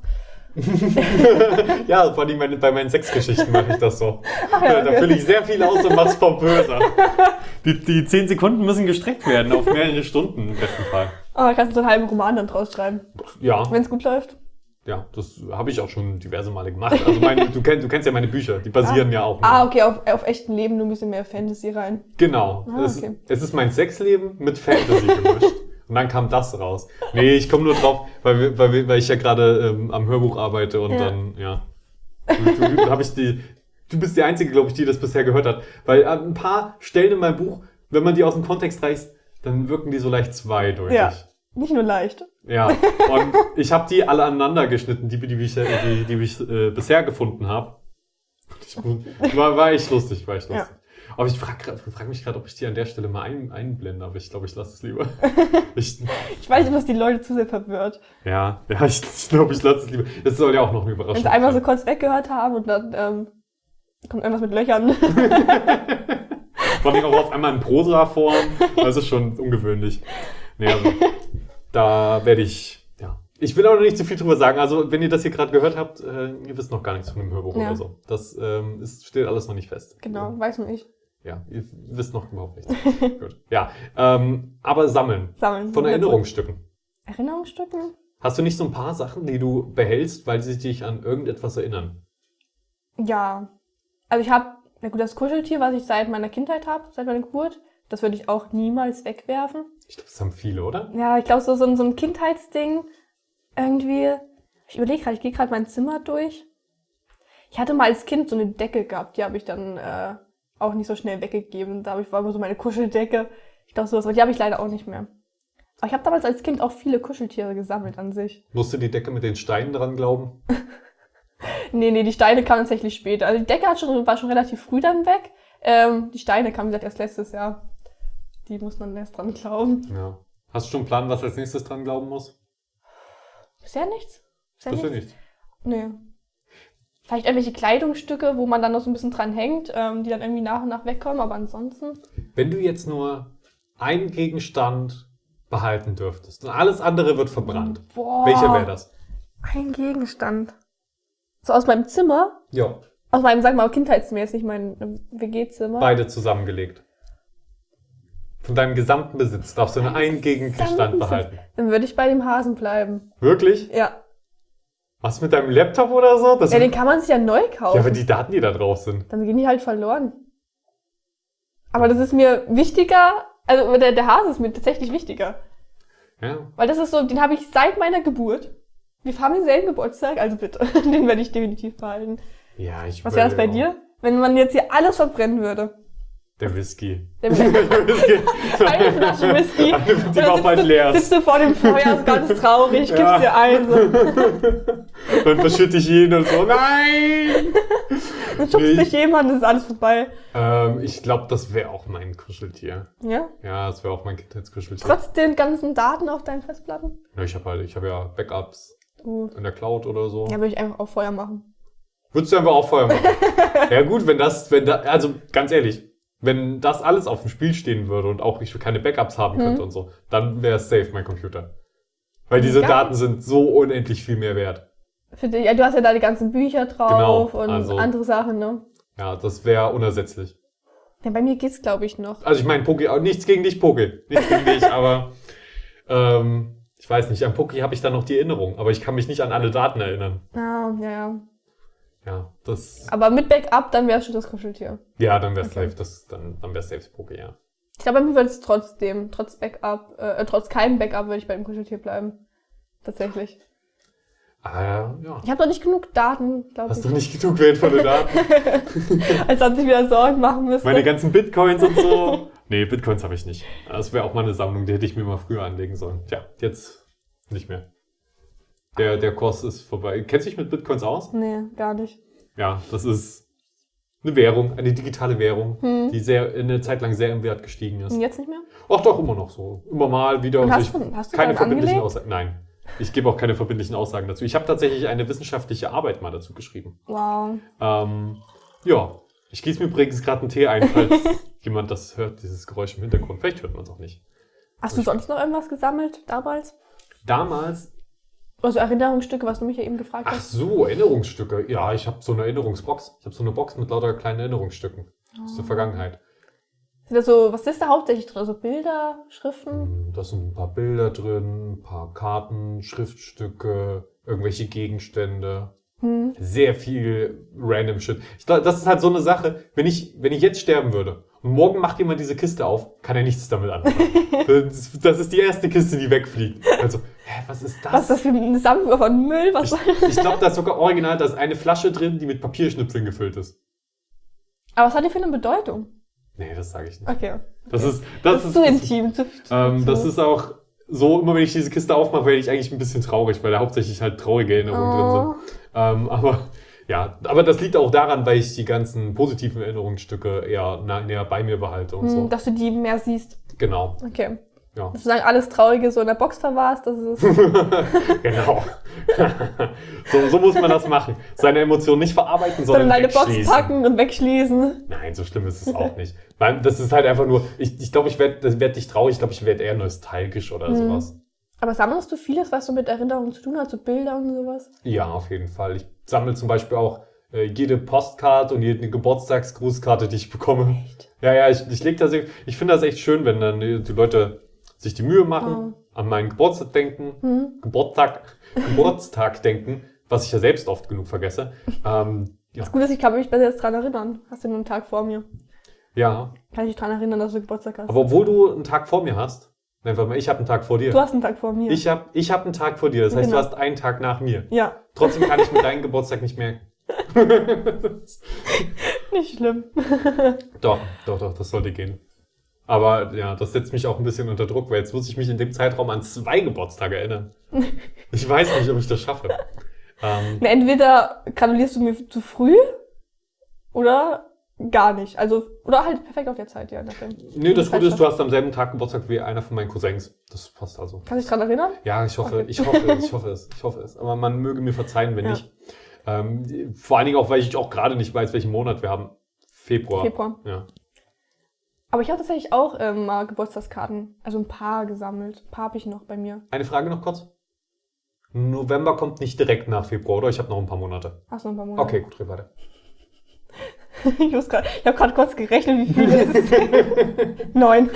Ja, vor allem meine, bei meinen Sexgeschichten mache ich das so. ja, Da okay. fülle ich sehr viel aus und mach's pompöser. Die, die zehn Sekunden müssen gestreckt werden auf mehrere Stunden im besten Fall. Aber kannst du so einen halben Roman dann draus schreiben, Ja, wenn es gut läuft. ja, das habe ich auch schon diverse Male gemacht. Also meine, du, kennst, du kennst ja meine Bücher, die basieren ja auch. Ah, okay, auf, auf echten Leben nur ein bisschen mehr Fantasy rein. Genau. Ah, es, okay. es ist mein Sexleben mit Fantasy gemischt. Und dann kam das raus. Nee, ich komme nur drauf, weil, wir, weil, wir, weil ich ja gerade ähm, am Hörbuch arbeite und Ja. dann, ja. Du, du, hab ich die, du bist die Einzige, glaube ich, die das bisher gehört hat. Weil äh, ein paar Stellen in meinem Buch, wenn man die aus dem Kontext reißt, dann wirken die so leicht zweideutig. Ja. Nicht nur leicht. Ja, und ich habe die alle aneinander geschnitten, die, die, die, ich, die, die ich äh, bisher gefunden habe. War, war echt lustig, war echt lustig. Ja. Aber ich frage frag mich gerade, ob ich die an der Stelle mal ein, einblende, aber ich glaube, ich lasse es lieber. Ich, ich weiß nicht, was die Leute zu sehr verwirrt. Ja, ja, ich glaube, ich lasse es lieber. Das soll ja auch noch eine Überraschung sein. Wenn sie einmal so kurz weggehört haben und dann ähm, kommt irgendwas mit Löchern. Vor allem auch auf einmal in Prosa-Form. Das ist schon ungewöhnlich. Nee, also, da werde ich, ja. Ich will auch noch nicht zu viel drüber sagen. Also, wenn ihr das hier gerade gehört habt, äh, ihr wisst noch gar nichts von dem Hörbuch ja. oder so. Das ähm, ist, steht alles noch nicht fest. Genau, ja. Weiß man nicht. Ja, ihr wisst noch überhaupt nichts. Gut. Ja, ähm, aber sammeln. Sammeln. Von Erinnerungsstücken. Erinnerungsstücken? Hast du nicht so ein paar Sachen, die du behältst, weil sie dich an irgendetwas erinnern? Ja. Also ich habe, na gut, das Kuscheltier, was ich seit meiner Kindheit habe, seit meiner Geburt, das würde ich auch niemals wegwerfen. Ich glaube, das haben viele, oder? Ja, ich glaube, so, so, ein, so ein Kindheitsding irgendwie. Ich überlege gerade, ich gehe gerade mein Zimmer durch. Ich hatte mal als Kind so eine Decke gehabt, die habe ich dann äh, auch nicht so schnell weggegeben. Da war immer so meine Kuscheldecke. Ich glaube, sowas, aber die habe ich leider auch nicht mehr. Aber ich habe damals als Kind auch viele Kuscheltiere gesammelt an sich. Musst du die Decke mit den Steinen dran glauben? nee, nee, die Steine kamen tatsächlich später. Also die Decke hat schon, war schon relativ früh dann weg. Ähm, die Steine kamen, wie gesagt, erst letztes Jahr. Die muss man erst dran glauben. Ja. Hast du schon einen Plan, was als nächstes dran glauben muss? Bisher nichts. Bisher, Bisher nichts? nichts? Nee. Vielleicht irgendwelche Kleidungsstücke, wo man dann noch so ein bisschen dran hängt, ähm, die dann irgendwie nach und nach wegkommen, aber ansonsten... Wenn du jetzt nur einen Gegenstand behalten dürftest und alles andere wird verbrannt, Boah. Welcher wäre das? Ein Gegenstand. So aus meinem Zimmer? Ja. Aus meinem, sag mal, kindheitsmäßig, mein W G-Zimmer. Beide zusammengelegt. Von deinem gesamten Besitz darfst du nur einen Gegenstand behalten. Dann würde ich bei dem Hasen bleiben. Wirklich? Ja. Was mit deinem Laptop oder so? Das ja, den kann man sich ja neu kaufen. Ja, aber die Daten, die da drauf sind. Dann gehen die halt verloren. Aber das ist mir wichtiger, also der, der Hase ist mir tatsächlich wichtiger. Ja. Weil das ist so, den habe ich seit meiner Geburt. Wir haben denselben Geburtstag, also bitte, den werde ich definitiv behalten. Ja, ich Was wäre das bei auch. dir? Wenn man jetzt hier alles verbrennen würde. Der Whisky. Der Whisky. Eine Flasche Whisky. Eine, die war bald leer. Sitzt du vor dem Feuer, ist ganz traurig, gibst ja. dir ein. So. Dann verschütte ich jeden und so, nein! Dann schubst dich jemand, ist alles vorbei. Ähm, ich glaube, das wäre auch mein Kuscheltier. Ja? Ja, das wäre auch mein Kindheitskuscheltier. Trotz den ganzen Daten auf deinen Festplatten? Ja, ich habe halt, ich habe ja Backups uh. in der Cloud oder so. Ja, würde ich einfach auf Feuer machen. Würdest du einfach auf Feuer machen? Ja gut, wenn das, wenn da, also ganz ehrlich, wenn das alles auf dem Spiel stehen würde und auch ich keine Backups haben könnte hm. und so, dann wäre es safe, mein Computer. Weil diese ja. Daten sind so unendlich viel mehr wert. Für dich, ja, du hast ja da die ganzen Bücher drauf genau, und also, andere Sachen, ne? Ja, das wäre unersetzlich. Ja, bei mir geht's, glaube ich, noch. Also ich meine, Poké, nichts gegen dich, Poké. Nichts gegen dich, aber ähm, ich weiß nicht, an Poké habe ich dann noch die Erinnerung, aber ich kann mich nicht an alle Daten erinnern. Ah, ja, ja. Ja, das... Aber mit Backup, dann wär's schon das Kuscheltier. Ja, dann wär's okay. safe, das, dann, dann wär's safe das Poké, ja. Ich glaube, bei mir würde es trotzdem, trotz Backup, äh, trotz keinem Backup würde ich bei dem Kuscheltier bleiben. Tatsächlich. Ah, ja. Ich habe noch nicht genug Daten, glaube ich. Hast du nicht genug wertvolle Daten? Als ob ich wieder Sorgen machen müsste. Meine ganzen Bitcoins und so. Nee, Bitcoins habe ich nicht. Das wäre auch mal eine Sammlung, die hätte ich mir mal früher anlegen sollen. Tja, jetzt nicht mehr. Der, der Kurs ist vorbei. Kennst du dich mit Bitcoins aus? Nee, gar nicht. Ja, das ist eine Währung, eine digitale Währung, hm. die sehr eine Zeit lang sehr im Wert gestiegen ist. Und jetzt nicht mehr? Ach doch, immer noch so. Immer mal wieder. Und und hast ich, du, hast du keine verbindlichen angelegt? Aussagen. Nein. Ich gebe auch keine verbindlichen Aussagen dazu. Ich habe tatsächlich eine wissenschaftliche Arbeit mal dazu geschrieben. Wow. Ähm, ja, ich gieße mir übrigens gerade einen Tee ein, falls jemand das hört, dieses Geräusch im Hintergrund. Vielleicht hört man es auch nicht. Hast du sonst noch irgendwas gesammelt damals? Damals? Also Erinnerungsstücke, was du mich ja eben gefragt Ach hast. so, Erinnerungsstücke. Ja, ich habe so eine Erinnerungsbox. Ich habe so eine Box mit lauter kleinen Erinnerungsstücken oh. aus der Vergangenheit. Sind das so, was ist da hauptsächlich drin? So Bilder, Schriften? Da sind ein paar Bilder drin, ein paar Karten, Schriftstücke, irgendwelche Gegenstände. Hm. Sehr viel random Shit. Ich glaube, das ist halt so eine Sache, wenn ich, wenn ich jetzt sterben würde und morgen macht jemand diese Kiste auf, kann er nichts damit anfangen. das, das ist die erste Kiste, die wegfliegt. Also, hä, was ist das? Was ist das für eine Sammlung von Müll? Was ich ich glaube, da ist sogar original, da ist eine Flasche drin, die mit Papierschnipseln gefüllt ist. Aber was hat die für eine Bedeutung? Nee, das sage ich nicht. Okay. Das ist, das, das ist zu das, intim. Zu, zu, ähm, zu. Das ist auch so, immer wenn ich diese Kiste aufmache, werde ich eigentlich ein bisschen traurig, weil da hauptsächlich halt traurige Erinnerungen Oh. drin sind. Ähm, aber ja, aber das liegt auch daran, weil ich die ganzen positiven Erinnerungsstücke eher nah, näher bei mir behalte und Hm, so. dass du die mehr siehst. Genau, Okay. ja. Dass du sagen, alles Traurige so in der Box verwahrst, das ist... Genau. so, so muss man das machen. Seine Emotionen nicht verarbeiten, Sondern sondern deine Box wegschließen. packen und wegschließen. Nein, so schlimm ist es auch nicht. Weil das ist halt einfach nur, ich ich, glaube, ich werde werd nicht traurig, ich glaube, ich werde eher nostalgisch oder Hm. sowas. Aber sammelst du vieles, was so mit Erinnerungen zu tun hat, so Bilder und sowas? Ja, auf jeden Fall. Ich sammle zum Beispiel auch äh, jede Postkarte und jede Geburtstagsgrußkarte, die ich bekomme. Echt? Ja, ja, ich, ich leg das, ich finde das echt schön, wenn dann die, die Leute sich die Mühe machen, Oh. an meinen Geburtstag denken, Hm. Geburtstag, Geburtstag denken, was ich ja selbst oft genug vergesse. Ähm, ja. Das Gute ist, ich kann mich besser jetzt dran erinnern. Hast du nur einen Tag vor mir. ja, Kann ich dich dran erinnern, dass du Geburtstag hast. aber obwohl du einen Tag vor mir hast, nein, warte mal, ich habe einen Tag vor dir. Du hast einen Tag vor mir. Ich habe ich hab einen Tag vor dir, das heißt, Genau. du hast einen Tag nach mir. Ja, Trotzdem kann ich mir deinen Geburtstag nicht merken. nicht schlimm. Doch, doch, doch, das sollte gehen. Aber ja, das setzt mich auch ein bisschen unter Druck, weil jetzt muss ich mich in dem Zeitraum an zwei Geburtstage erinnern. Ich weiß nicht, ob ich das schaffe. Ähm, Na, entweder gratulierst du mir zu früh oder gar nicht. Also, oder halt perfekt auf der Zeit, ja. Nachdem. nee, das Gute ist, du hast am selben Tag Geburtstag wie einer von meinen Cousins. Das passt also. Kannst du dich dran erinnern? Ja, ich hoffe, Okay. ich hoffe es, ich hoffe es, ich hoffe es. Aber man möge mir verzeihen, wenn Ja. nicht. Ähm, vor allen Dingen auch, weil ich auch gerade nicht weiß, welchen Monat wir haben. Februar. Februar. Ja. Aber ich habe tatsächlich auch ähm, mal Geburtstagskarten, also ein paar gesammelt. Ein paar habe ich noch bei mir. Eine Frage noch kurz. November kommt nicht direkt nach Februar, oder? Ich habe noch ein paar Monate. Hast du noch ein paar Monate? Okay, gut, red weiter. Ich, muss grad- ich habe gerade kurz gerechnet, wie viele es ist. Neun.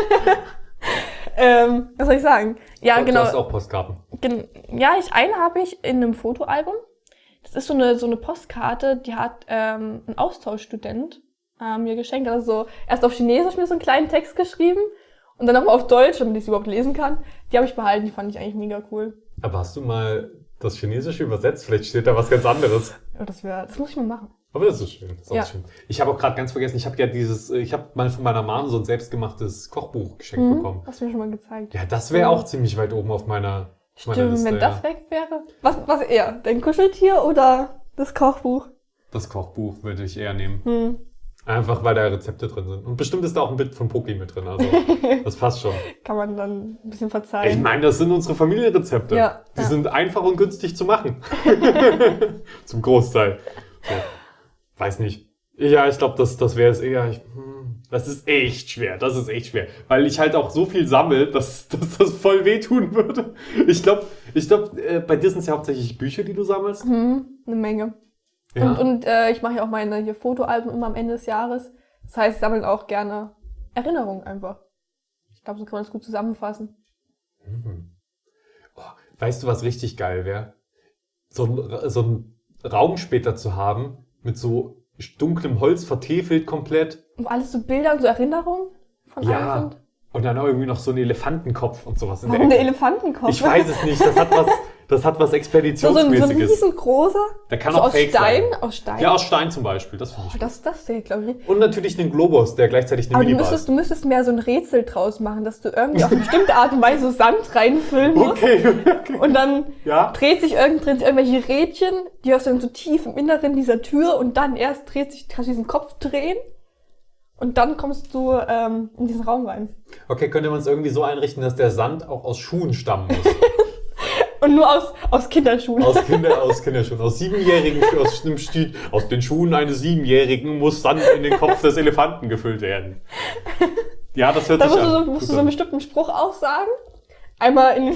ähm, was soll ich sagen? Ja, Und genau. Du hast auch Postkarten. Gen ja, ich, eine habe ich in einem Fotoalbum. Das ist so eine, so eine Postkarte, die hat ähm, ein Austauschstudent äh, mir geschenkt. Also so erst auf Chinesisch mir so einen kleinen Text geschrieben und dann nochmal auf Deutsch, damit ich es überhaupt lesen kann. Die habe ich behalten, die fand ich eigentlich mega cool. Aber hast du mal das Chinesische übersetzt? Vielleicht steht da was ganz anderes. Ja, das, wär, das muss ich mal machen. Aber das ist schön. Das ist auch Ja. schön. Ich habe auch gerade ganz vergessen, ich habe ja dieses, ich habe mal von meiner Mom so ein selbstgemachtes Kochbuch geschenkt Mhm, bekommen. hast du mir schon mal gezeigt. Ja, das wäre auch ziemlich weit oben auf meiner, auf meiner Stimmt, Liste. wenn ja. das weg wäre. Was, was eher? Dein Kuscheltier oder das Kochbuch? Das Kochbuch würde ich eher nehmen. Hm. Einfach, weil da Rezepte drin sind. Und bestimmt ist da auch ein Bit von Poki mit drin. Also, das passt schon. Kann man dann ein bisschen Ich verzeihen. meine, das sind unsere Familienrezepte. Ja, Die ja. sind einfach und günstig zu machen. Zum Großteil. So. Weiß nicht. Ja, ich glaube, das, das wäre es eher. Ich, hm, das ist echt schwer. Das ist echt schwer. Weil ich halt auch so viel sammle, dass, dass das voll wehtun würde. Ich glaube, ich glaub, äh, bei dir sind es ja hauptsächlich Bücher, die du sammelst. Hm, eine Menge. Ja. Und, und äh, ich mache ja auch meine hier Fotoalben immer am Ende des Jahres. Das heißt, ich sammle auch gerne Erinnerungen einfach. Ich glaube, so kann man es gut zusammenfassen. Mhm. Oh, weißt du, was richtig geil wäre? So ein, so ein Raum später zu haben, mit so dunklem Holz vertefelt komplett. Wo alles so Bilder und so Erinnerungen von Ja. allem sind. Und dann auch irgendwie noch so ein Elefantenkopf und sowas in Warum der der Ecke. Elefantenkopf? Ich weiß es nicht, das hat was, das hat was So, so, ein, so ein Expeditionsmäßiges. riesengroßer. Der kann so auch aus fake Stein. sein. Aus Stein. Ja, aus Stein zum Beispiel, das finde ich Oh, gut. das, das sehe glaube ich nicht. Und natürlich den Globus, der gleichzeitig eine Aber du Minibar müsstest, ist. du müsstest mehr so ein Rätsel draus machen, dass du irgendwie auf eine bestimmte Art und Weise so Sand reinfüllen musst. Okay, okay. Und dann Ja? dreht sich, irgend, drehen sich irgendwelche Rädchen, die hörst du dann so tief im Inneren dieser Tür und dann erst dreht sich, kannst du diesen Kopf drehen und dann kommst du ähm, in diesen Raum rein. Okay, könnte man es irgendwie so einrichten, dass der Sand auch aus Schuhen stammen muss? Und nur aus, aus Kinderschuhen. Aus, Kinder, aus Kinderschuhen, aus siebenjährigen, aus einem Stiel, aus den Schuhen eines Siebenjährigen muss Sand in den Kopf des Elefanten gefüllt werden. Ja, das hört Dann sich musst du, an. so, musst Gut du so einen an. bestimmten Spruch auch sagen. Einmal in...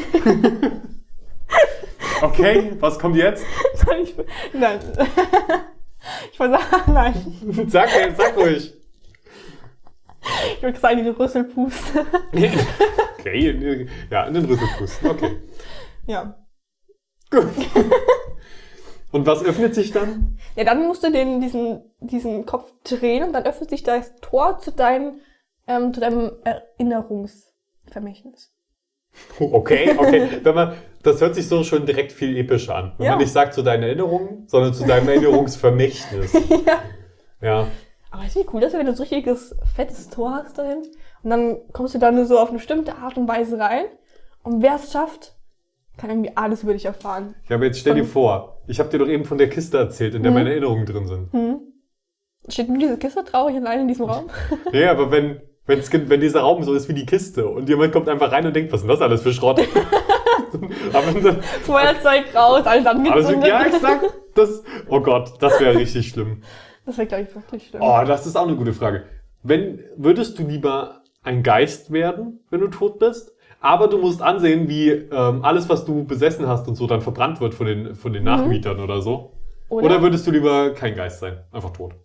Okay, was kommt jetzt? Soll ich, nein. Ich wollte sagen, nein. Sag, sag ruhig. Ich würde sagen, die Rüsselpuste. Okay, ja, in den Rüssel pusten, okay. Ja. Gut. Und was öffnet sich dann? Ja, dann musst du den, diesen, diesen Kopf drehen und dann öffnet sich das Tor zu, dein, ähm, zu deinem Erinnerungsvermächtnis. Okay, okay. Wenn man, das hört sich so schon direkt viel epischer an. Wenn Ja. man nicht sagt zu deinen Erinnerungen, sondern zu deinem Erinnerungsvermächtnis. Ja. Ja. Aber weißt du, wie cool das wäre, wenn du so ein richtiges, fettes Tor hast dahin und dann kommst du da nur so auf eine bestimmte Art und Weise rein Und wer es schafft, kann irgendwie alles über dich erfahren. Ja, aber jetzt stell Von- dir vor, ich habe dir doch eben von der Kiste erzählt, in der Mhm. meine Erinnerungen drin sind. Hm. Steht nur diese Kiste traurig allein in diesem Raum? Nee, aber wenn, wenn's, wenn dieser Raum so ist wie die Kiste und jemand kommt einfach rein und denkt, was ist denn das alles für Schrott? aber dann, Feuerzeug raus, alles also, angezündet. ja, exakt. Das, oh Gott, das wäre richtig schlimm. Das wäre, glaube ich, wirklich schlimm. Oh, das ist auch eine gute Frage. Wenn, würdest du lieber ein Geist werden, wenn du tot bist? Aber du musst ansehen, wie ähm, alles, was du besessen hast und so, dann verbrannt wird von den, von den Mhm. Nachmietern oder so. Oder? Oder würdest du lieber kein Geist sein? Einfach tot.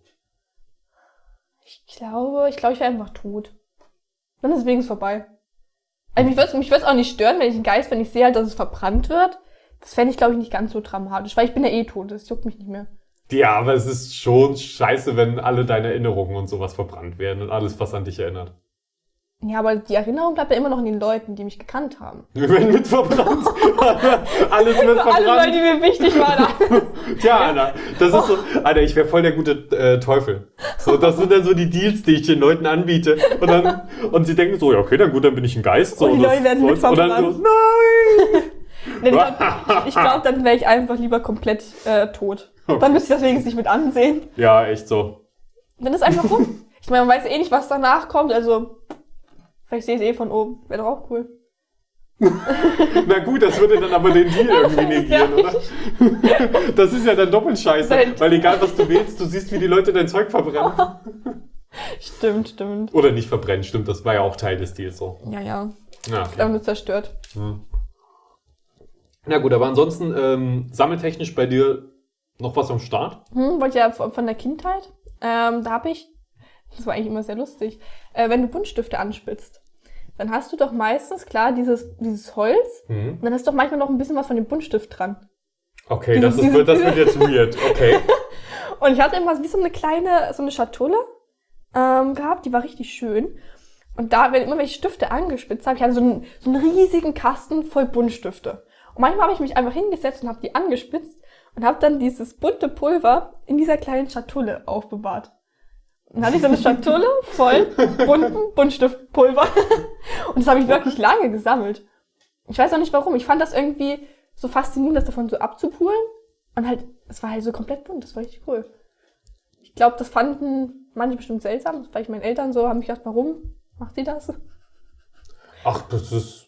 Ich glaube, ich glaube, ich wäre einfach tot. Dann ist es wenigstens vorbei. Also mich würde es mich würd's auch nicht stören, wenn ich ein Geist, wenn ich sehe halt, dass es verbrannt wird. Das fände ich, glaube ich, nicht ganz so dramatisch, weil ich bin ja eh tot, das juckt mich nicht mehr. Ja, aber es ist schon scheiße, wenn alle deine Erinnerungen und sowas verbrannt werden und alles, was an dich erinnert. Ja, aber die Erinnerung bleibt ja immer noch in den Leuten, die mich gekannt haben. Wenn mit verbrannt. Alles wird Für alle Leute, verbrannt. die mir wichtig waren. Tja, Alter, das ist so, Alter, ich wäre voll der gute äh, Teufel. So, das sind dann so die Deals, die ich den Leuten anbiete. Und dann, und sie denken so, ja, okay, dann gut, dann bin ich ein Geist. So, Und die das, Leute werden so, mit und dann so, verbrannt. nein! Nee, ich glaube, glaub, dann wäre ich einfach lieber komplett äh, tot. Dann müsste ich das wenigstens nicht mit ansehen. Ja, echt so. Dann ist einfach rum. Ich meine, man weiß eh nicht, was danach kommt, also vielleicht sehe ich es eh von oben. Wäre doch auch cool. Na gut, das würde dann aber den Deal irgendwie negieren, oder? Das ist ja dann doppelt scheiße, Nein. weil egal was du wählst, du siehst, wie die Leute dein Zeug verbrennen. Stimmt, stimmt. Oder nicht verbrennen, stimmt, das war ja auch Teil des Deals so. Ja, ja. Ja, Dann okay. wird zerstört. Hm. Na gut, aber ansonsten ähm, sammeltechnisch bei dir noch was am Start? Hm, wollte ja von von der Kindheit. Ähm, da habe ich, das war eigentlich immer sehr lustig, äh, wenn du Buntstifte anspitzt, dann hast du doch meistens, klar, dieses, dieses Holz, Mhm. und dann ist doch manchmal noch ein bisschen was von dem Buntstift dran. Okay, Dieses- das, ist, dieses- das wird jetzt weird. Okay. Und ich hatte immer wie so eine kleine, so eine Schatulle ähm, gehabt, die war richtig schön. Und da, wenn immer welche Stifte angespitzt habe, ich hatte so einen, so einen riesigen Kasten voll Buntstifte. Und manchmal habe ich mich einfach hingesetzt und habe die angespitzt und habe dann dieses bunte Pulver in dieser kleinen Schatulle aufbewahrt. Und dann hatte ich so eine Schatulle voll bunten Buntstiftpulver. Und das habe ich wirklich lange gesammelt. Ich weiß auch nicht warum. Ich fand das irgendwie so faszinierend, das davon so abzupulen. Und halt, es war halt so komplett bunt. Das war richtig cool. Ich glaube, das fanden manche bestimmt seltsam. Vielleicht meine Eltern so, haben mich gedacht, warum macht sie das? Ach, das ist...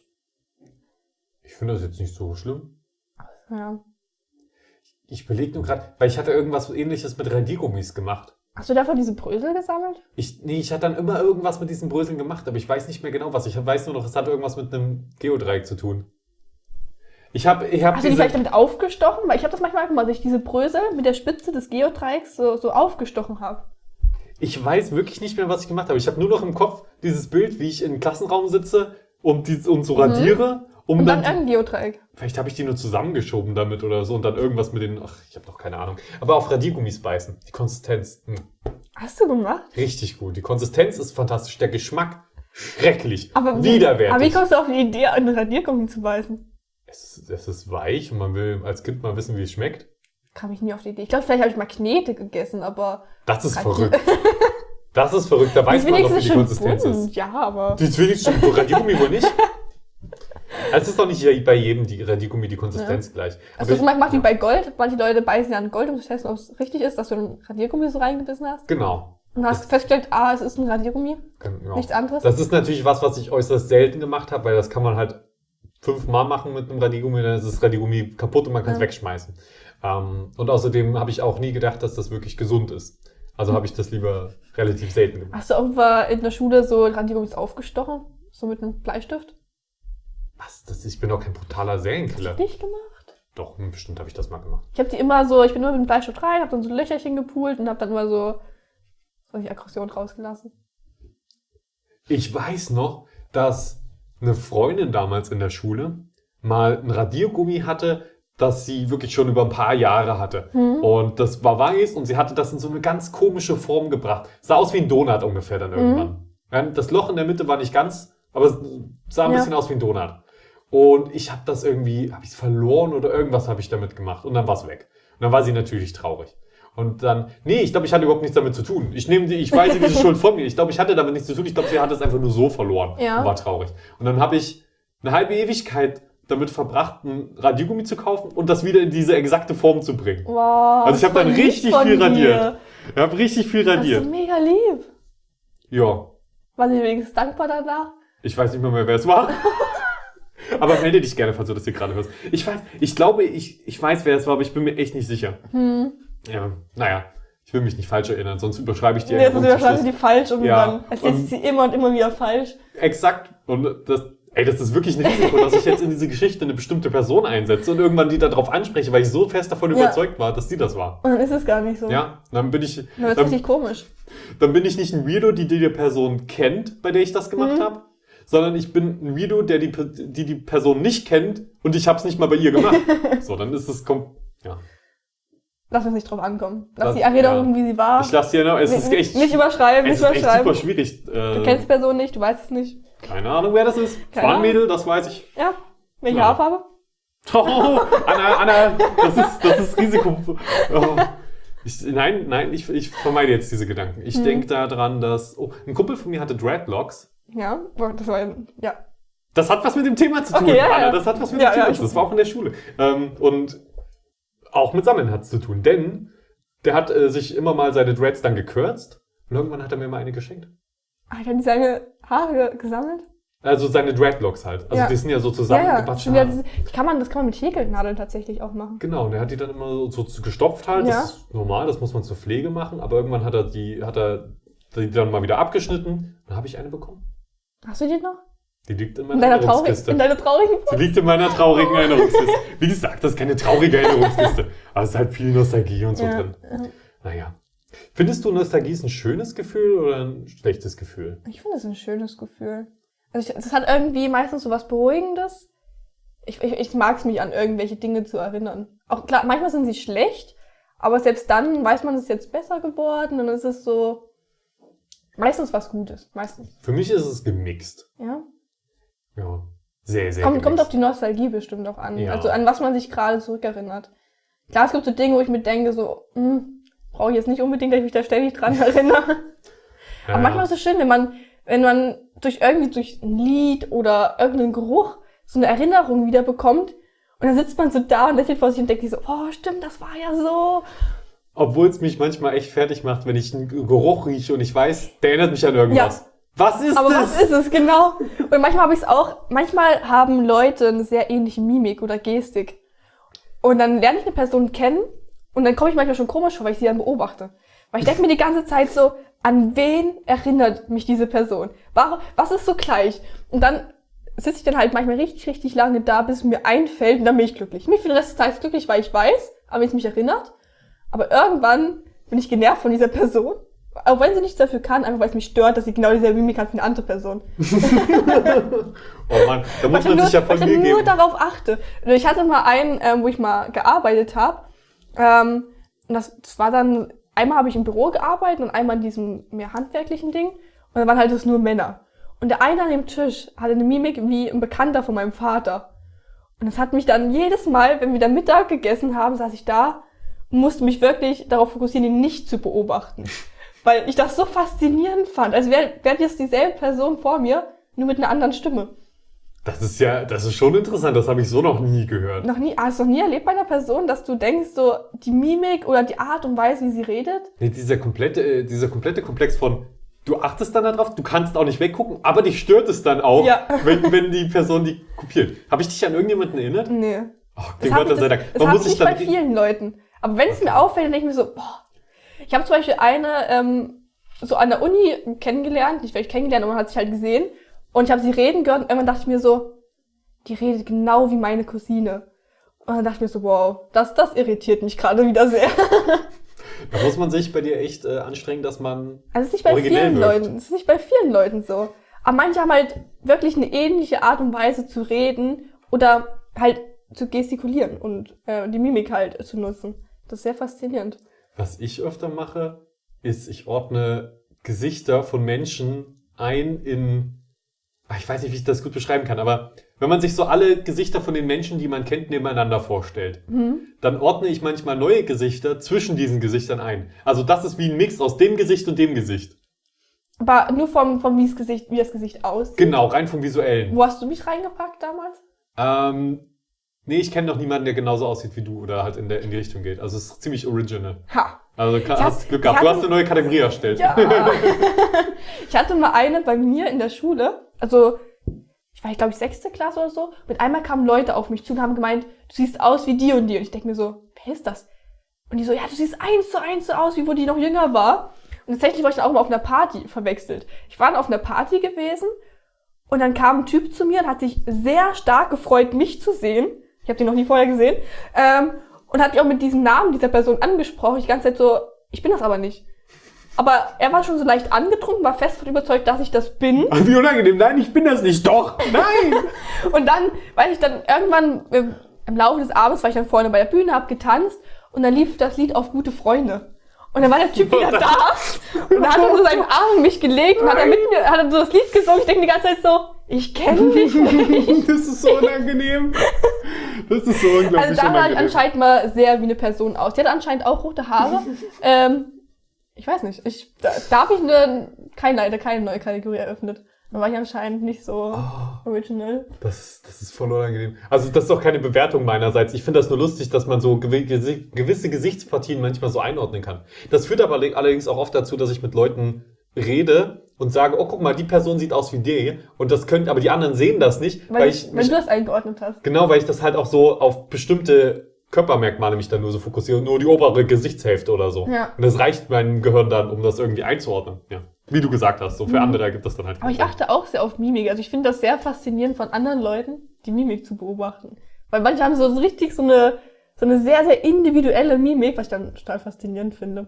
Ich finde das jetzt nicht so schlimm. Ja. Ich überlege nur gerade, weil ich hatte irgendwas Ähnliches mit Radiergummis gemacht. Hast du davon diese Brösel gesammelt? Ich, nee, ich hatte dann immer irgendwas mit diesen Bröseln gemacht, aber ich weiß nicht mehr genau was. Ich weiß nur noch, es hat irgendwas mit einem Geodreieck zu tun. Ich habe ich hab Hast du die vielleicht damit aufgestochen? Weil ich habe das manchmal gemacht, dass ich diese Brösel mit der Spitze des Geodreiecks so, so aufgestochen habe. Ich weiß wirklich nicht mehr, was ich gemacht habe. Ich habe nur noch im Kopf dieses Bild, wie ich im Klassenraum sitze und, die, und so radiere. Um Und dann dann, ein Geodreieck. vielleicht habe ich die nur zusammengeschoben damit oder so und dann irgendwas mit den, ach, ich habe doch keine Ahnung. Aber auf Radiergummis beißen. Die Konsistenz, hm, Hast du gemacht? richtig gut. Die Konsistenz ist fantastisch. Der Geschmack, schrecklich. Aber wie, widerwärtig. aber wie kommst du auf die Idee, einen Radiergummi zu beißen? Es ist, es ist weich und man will als Kind mal wissen, wie es schmeckt. Kam ich nie auf die Idee. Ich glaube, vielleicht habe ich mal Knete gegessen, aber... Das ist Radier- verrückt. Das ist verrückt. Da weiß Die ist man doch, wie wenigstens die schön Konsistenz bunt. ist. Ja, aber... Die ist wenigstens schon Radiergummi wohl nicht. Es ist doch nicht bei jedem die Radiergummi die Konsistenz gleich. Also Aber das ich- macht wie bei Gold. Manche Leute beißen ja an Gold, um zu testen, ob es richtig ist, dass du einen Radiergummi so reingebissen hast. Genau. Und hast festgestellt, ah, es ist ein Radiergummi, genau. nichts anderes. Das ist natürlich was, was ich äußerst selten gemacht habe, weil das kann man halt fünfmal machen mit einem Radiergummi, dann ist das Radiergummi kaputt und man kann es Ja. wegschmeißen. Ähm, und außerdem habe ich auch nie gedacht, dass das wirklich gesund ist. Also habe ich das lieber relativ selten gemacht. Hast du auch mal in der Schule so Radiergummis aufgestochen? So mit einem Bleistift? Was? Das, ich bin doch kein brutaler Serienkiller. Nicht gemacht? Doch, hm, bestimmt habe ich das mal gemacht. Ich habe die immer so, ich bin nur mit dem Bleistift rein, habe dann so Löcherchen gepult und habe dann immer so solche Aggression rausgelassen. Ich weiß noch, dass eine Freundin damals in der Schule mal ein Radiergummi hatte, das sie wirklich schon über ein paar Jahre hatte. Mhm. Und das war weiß und sie hatte das in so eine ganz komische Form gebracht. Sah aus wie ein Donut ungefähr dann irgendwann. Ja, das Loch in der Mitte war nicht ganz, aber es sah ein Ja. bisschen aus wie ein Donut. Und ich habe das irgendwie, habe ich es verloren oder irgendwas habe ich damit gemacht und dann war es weg. Und dann war sie natürlich traurig. Und dann, nee, ich glaube, ich hatte überhaupt nichts damit zu tun. Ich nehme die, ich weise diese Schuld von mir. Ich glaube, ich hatte damit nichts zu tun. Ich glaube, sie hatte es einfach nur so verloren Ja. und war traurig. Und dann habe ich eine halbe Ewigkeit damit verbracht, ein Radiergummi zu kaufen und das wieder in diese exakte Form zu bringen. Wow. Also ich habe dann richtig viel radiert. Ich habe richtig viel radiert. Das ist mega lieb. Ja. War sie wenigstens dankbar danach? Ich weiß nicht mehr, mehr wer es war. Aber melde dich gerne, falls du das hier gerade hörst. Ich weiß, ich glaube, ich, ich weiß, wer es war, aber ich bin mir echt nicht sicher. Hm. Ja, naja. Ich will mich nicht falsch erinnern, sonst überschreibe ich die Nee, sonst überschreiben die falsch und ja. dann erzählst du sie immer und immer wieder falsch. Exakt. Und das, ey, das ist wirklich ein Risiko, dass ich jetzt in diese Geschichte eine bestimmte Person einsetze und irgendwann die darauf anspreche, weil ich so fest davon ja. überzeugt war, dass die das war. Und dann ist es gar nicht so. Ja, dann bin ich... Dann wird es richtig komisch. Dann bin ich nicht ein Weirdo, die die Person kennt, bei der ich das gemacht Mhm. habe, sondern ich bin ein Weirdo, der die, die die Person nicht kennt und ich habe es nicht mal bei ihr gemacht. So, dann ist es... kom- Ja. Lass uns nicht drauf ankommen. Lass Das- die Erinnerung, ja. wie sie war. Ich lasse dir noch... Es ist nicht, echt... nicht überschreiben, es nicht ist echt überschreiben. super schwierig. Äh, Du kennst die Person nicht, du weißt es nicht. Keine Ahnung, wer das ist. Es Keine war ein Ahnung. Mädel, das weiß ich. Ja. Welche Ja. Haarfarbe? Oh, Anna, Anna, das ist, das ist Risiko. Oh. Ich, nein, nein, ich, ich vermeide jetzt diese Gedanken. Ich Hm. denke daran, dass... Oh, ein Kumpel von mir hatte Dreadlocks. Ja, das war ja. Das hat was mit dem Thema zu tun, Okay, ja, Anna. ja. Das hat was mit Ja, dem Thema ja, zu tun. Das war auch in der Schule. Ähm, und auch mit Sammeln hat es zu tun. Denn der hat äh, sich immer mal seine Dreads dann gekürzt. Und irgendwann hat er mir mal eine geschenkt. Alter, die seine Haare gesammelt? Also seine Dreadlocks halt. Also Ja. die sind ja so Ja, ja. zusammengebatschte Sind ja Haare. diese, die kann man, das kann man mit Häkelnadeln tatsächlich auch machen. Genau, und er hat die dann immer so, so zu- gestopft halt. Ja. Das ist normal, das muss man zur Pflege machen. Aber irgendwann hat er die, hat er die dann mal wieder abgeschnitten. Dann habe ich eine bekommen. Hast du die noch? Die liegt in In meiner deiner, traurig, Erinnerungskiste. in deiner traurigen Die liegt in meiner traurigen Erinnerungskiste. Wie gesagt, das ist keine traurige Erinnerungskiste. Aber es ist halt viel Nostalgie und so Ja, drin. ja. Naja. Findest du, Nostalgie ist ein schönes Gefühl oder ein schlechtes Gefühl? Ich finde es ein schönes Gefühl. Also ich, das hat irgendwie meistens so was Beruhigendes. Ich, ich, ich mag es, mich an irgendwelche Dinge zu erinnern. Auch klar, manchmal sind sie schlecht, aber selbst dann weiß man, es ist jetzt besser geworden und es ist so meistens was Gutes. Meistens. Für mich ist es gemixt. Ja. Ja. Sehr, sehr Kommt, gemixt. kommt auf die Nostalgie bestimmt auch an. Ja. Also an was man sich gerade zurückerinnert. Klar, es gibt so Dinge, wo ich mir denke, so, hm, brauche ich jetzt nicht unbedingt, dass ich mich da ständig dran erinnere. Ja. Aber manchmal ist es schön, wenn man, wenn man durch irgendwie durch ein Lied oder irgendeinen Geruch so eine Erinnerung wieder bekommt und dann sitzt man so da und lächelt vor sich und denkt sich so, oh stimmt, das war ja so. Obwohl es mich manchmal echt fertig macht, wenn ich einen Geruch rieche und ich weiß, der erinnert mich an irgendwas. Was ist Aber das? was ist es genau? Und manchmal habe ich es auch, manchmal haben Leute eine sehr ähnliche Mimik oder Gestik. Und dann lerne ich eine Person kennen und dann komme ich manchmal schon komisch vor, weil ich sie dann beobachte. Weil ich denke mir die ganze Zeit so, an wen erinnert mich diese Person? Warum, was ist so gleich? Und dann sitze ich dann halt manchmal richtig, richtig lange da, bis es mir einfällt und dann bin ich glücklich. Nicht für den Rest des Tages glücklich, weil ich weiß, an wen es mich erinnert. Aber irgendwann bin ich genervt von dieser Person. Auch wenn sie nichts dafür kann, einfach weil es mich stört, dass sie genau dieselbe Mimik hat wie eine andere Person. Oh Mann, da muss Weil man ich sich ja nur, weil von ich mir nur geben. darauf achte. Und ich hatte mal einen, ähm, wo ich mal gearbeitet habe. Ähm, und das, das war dann, einmal habe ich im Büro gearbeitet und einmal in diesem mehr handwerklichen Ding. Und dann waren halt das nur Männer. Und der eine an dem Tisch hatte eine Mimik wie ein Bekannter von meinem Vater. Und das hat mich dann jedes Mal, wenn wir dann Mittag gegessen haben, saß ich da und musste mich wirklich darauf fokussieren, ihn nicht zu beobachten. Weil ich das so faszinierend fand. Als wäre wär jetzt dieselbe Person vor mir, nur mit einer anderen Stimme. Das ist ja, das ist schon interessant, das habe ich so noch nie gehört. Noch nie, hast du noch nie erlebt bei einer Person, dass du denkst, so die Mimik oder die Art und Weise, wie sie redet? Nee, dieser komplette, äh, dieser komplette Komplex von, du achtest dann darauf, du kannst auch nicht weggucken, aber dich stört es dann auch, Ja. wenn, wenn die Person die kopiert. Habe ich dich an irgendjemanden erinnert? Nee. Oh, Das dem habe Gott ich, sei das, Dank. das Man hab muss ich sich nicht dann, bei vielen Leuten. Aber wenn es mir auffällt, dann denke ich mir so, boah. Ich habe zum Beispiel eine ähm, so an der Uni kennengelernt, nicht vielleicht kennengelernt, aber man hat sich halt gesehen. Und ich habe sie reden gehört und irgendwann dachte ich mir so, die redet genau wie meine Cousine. Und dann dachte ich mir so, wow, das, das irritiert mich gerade wieder sehr. da muss man sich bei dir echt äh, anstrengen, dass man Also es ist nicht bei originell vielen wirkt. Leuten, es ist nicht bei vielen Leuten so. Aber manche haben halt wirklich eine ähnliche Art und Weise zu reden oder halt zu gestikulieren und äh, die Mimik halt zu nutzen. Das ist sehr faszinierend. Was ich öfter mache, ist, ich ordne Gesichter von Menschen ein in, ach, ich weiß nicht, wie ich das gut beschreiben kann, aber wenn man sich so alle Gesichter von den Menschen, die man kennt, nebeneinander vorstellt, Mhm. dann ordne ich manchmal neue Gesichter zwischen diesen Gesichtern ein. Also das ist wie ein Mix aus dem Gesicht und dem Gesicht. Aber nur vom, vom wie, das Gesicht, wie das Gesicht aussieht. Genau, rein vom Visuellen. Wo hast du mich reingepackt damals? Ähm, nee, ich kenne noch niemanden, der genauso aussieht wie du oder halt in, der, in die Richtung geht. Also es ist ziemlich original. Ha. Also kann, Ich hast hab- Glück gehabt. ich Du hatte- hast eine neue Kategorie erstellt. Ja. Ich hatte mal eine bei mir in der Schule, also ich war, glaube ich, sechste Klasse oder so. Mit einmal kamen Leute auf mich zu und haben gemeint, du siehst aus wie die und die. Und ich denke mir so, wer ist das? Und die so, ja, du siehst eins zu eins so aus, wie wo die noch jünger war. Und tatsächlich war ich dann auch mal auf einer Party verwechselt. Ich war dann auf einer Party gewesen und dann kam ein Typ zu mir und hat sich sehr stark gefreut, mich zu sehen. Ich habe den noch nie vorher gesehen. Ähm, und hat mich auch mit diesem Namen dieser Person angesprochen. Ich die ganze Zeit so, ich bin das aber nicht. Aber er war schon so leicht angetrunken, war fest davon überzeugt, dass ich das bin. Wie unangenehm. Nein, ich bin das nicht. Doch. Nein. Und dann, weil ich dann irgendwann im, im Laufe des Abends war ich dann vorne bei der Bühne, hab getanzt und dann lief das Lied auf Gute Freunde. Und dann war der Typ wieder da und dann hat er so seinen Arm um mich gelegt und hat er mit mir, hat er so das Lied gesungen. Ich denke die ganze Zeit so, ich kenne dich nicht. Das ist so unangenehm. Das ist so unglaublich Also da sah ich unangenehm. anscheinend mal sehr wie eine Person aus. Die hatte anscheinend auch rote Haare. ähm, ich weiß nicht, ich, da, da habe ich eine, keine, keine neue Kategorie eröffnet. Da war ich anscheinend nicht so Oh. original. Das, das ist voll unangenehm. Also das ist doch keine Bewertung meinerseits. Ich finde das nur lustig, dass man so gewi- gesi- gewisse Gesichtspartien manchmal so einordnen kann. Das führt aber alle- allerdings auch oft dazu, dass ich mit Leuten rede und sage, oh guck mal, die Person sieht aus wie die. Und das können, aber die anderen sehen das nicht, Weil, weil ich, ich wenn mich, du das eingeordnet hast. genau, weil ich das halt auch so auf bestimmte Körpermerkmale mich dann nur so fokussiere, nur die obere Gesichtshälfte oder so. Ja. Und das reicht meinem Gehirn dann, um das irgendwie einzuordnen. Ja. Wie du gesagt hast, so für Mhm. andere gibt das dann halt. Aber ich keinen achte auch sehr auf Mimik. Also ich finde das sehr faszinierend von anderen Leuten, die Mimik zu beobachten. Weil manche haben so so richtig so eine, so eine sehr, sehr individuelle Mimik, was ich dann total faszinierend finde.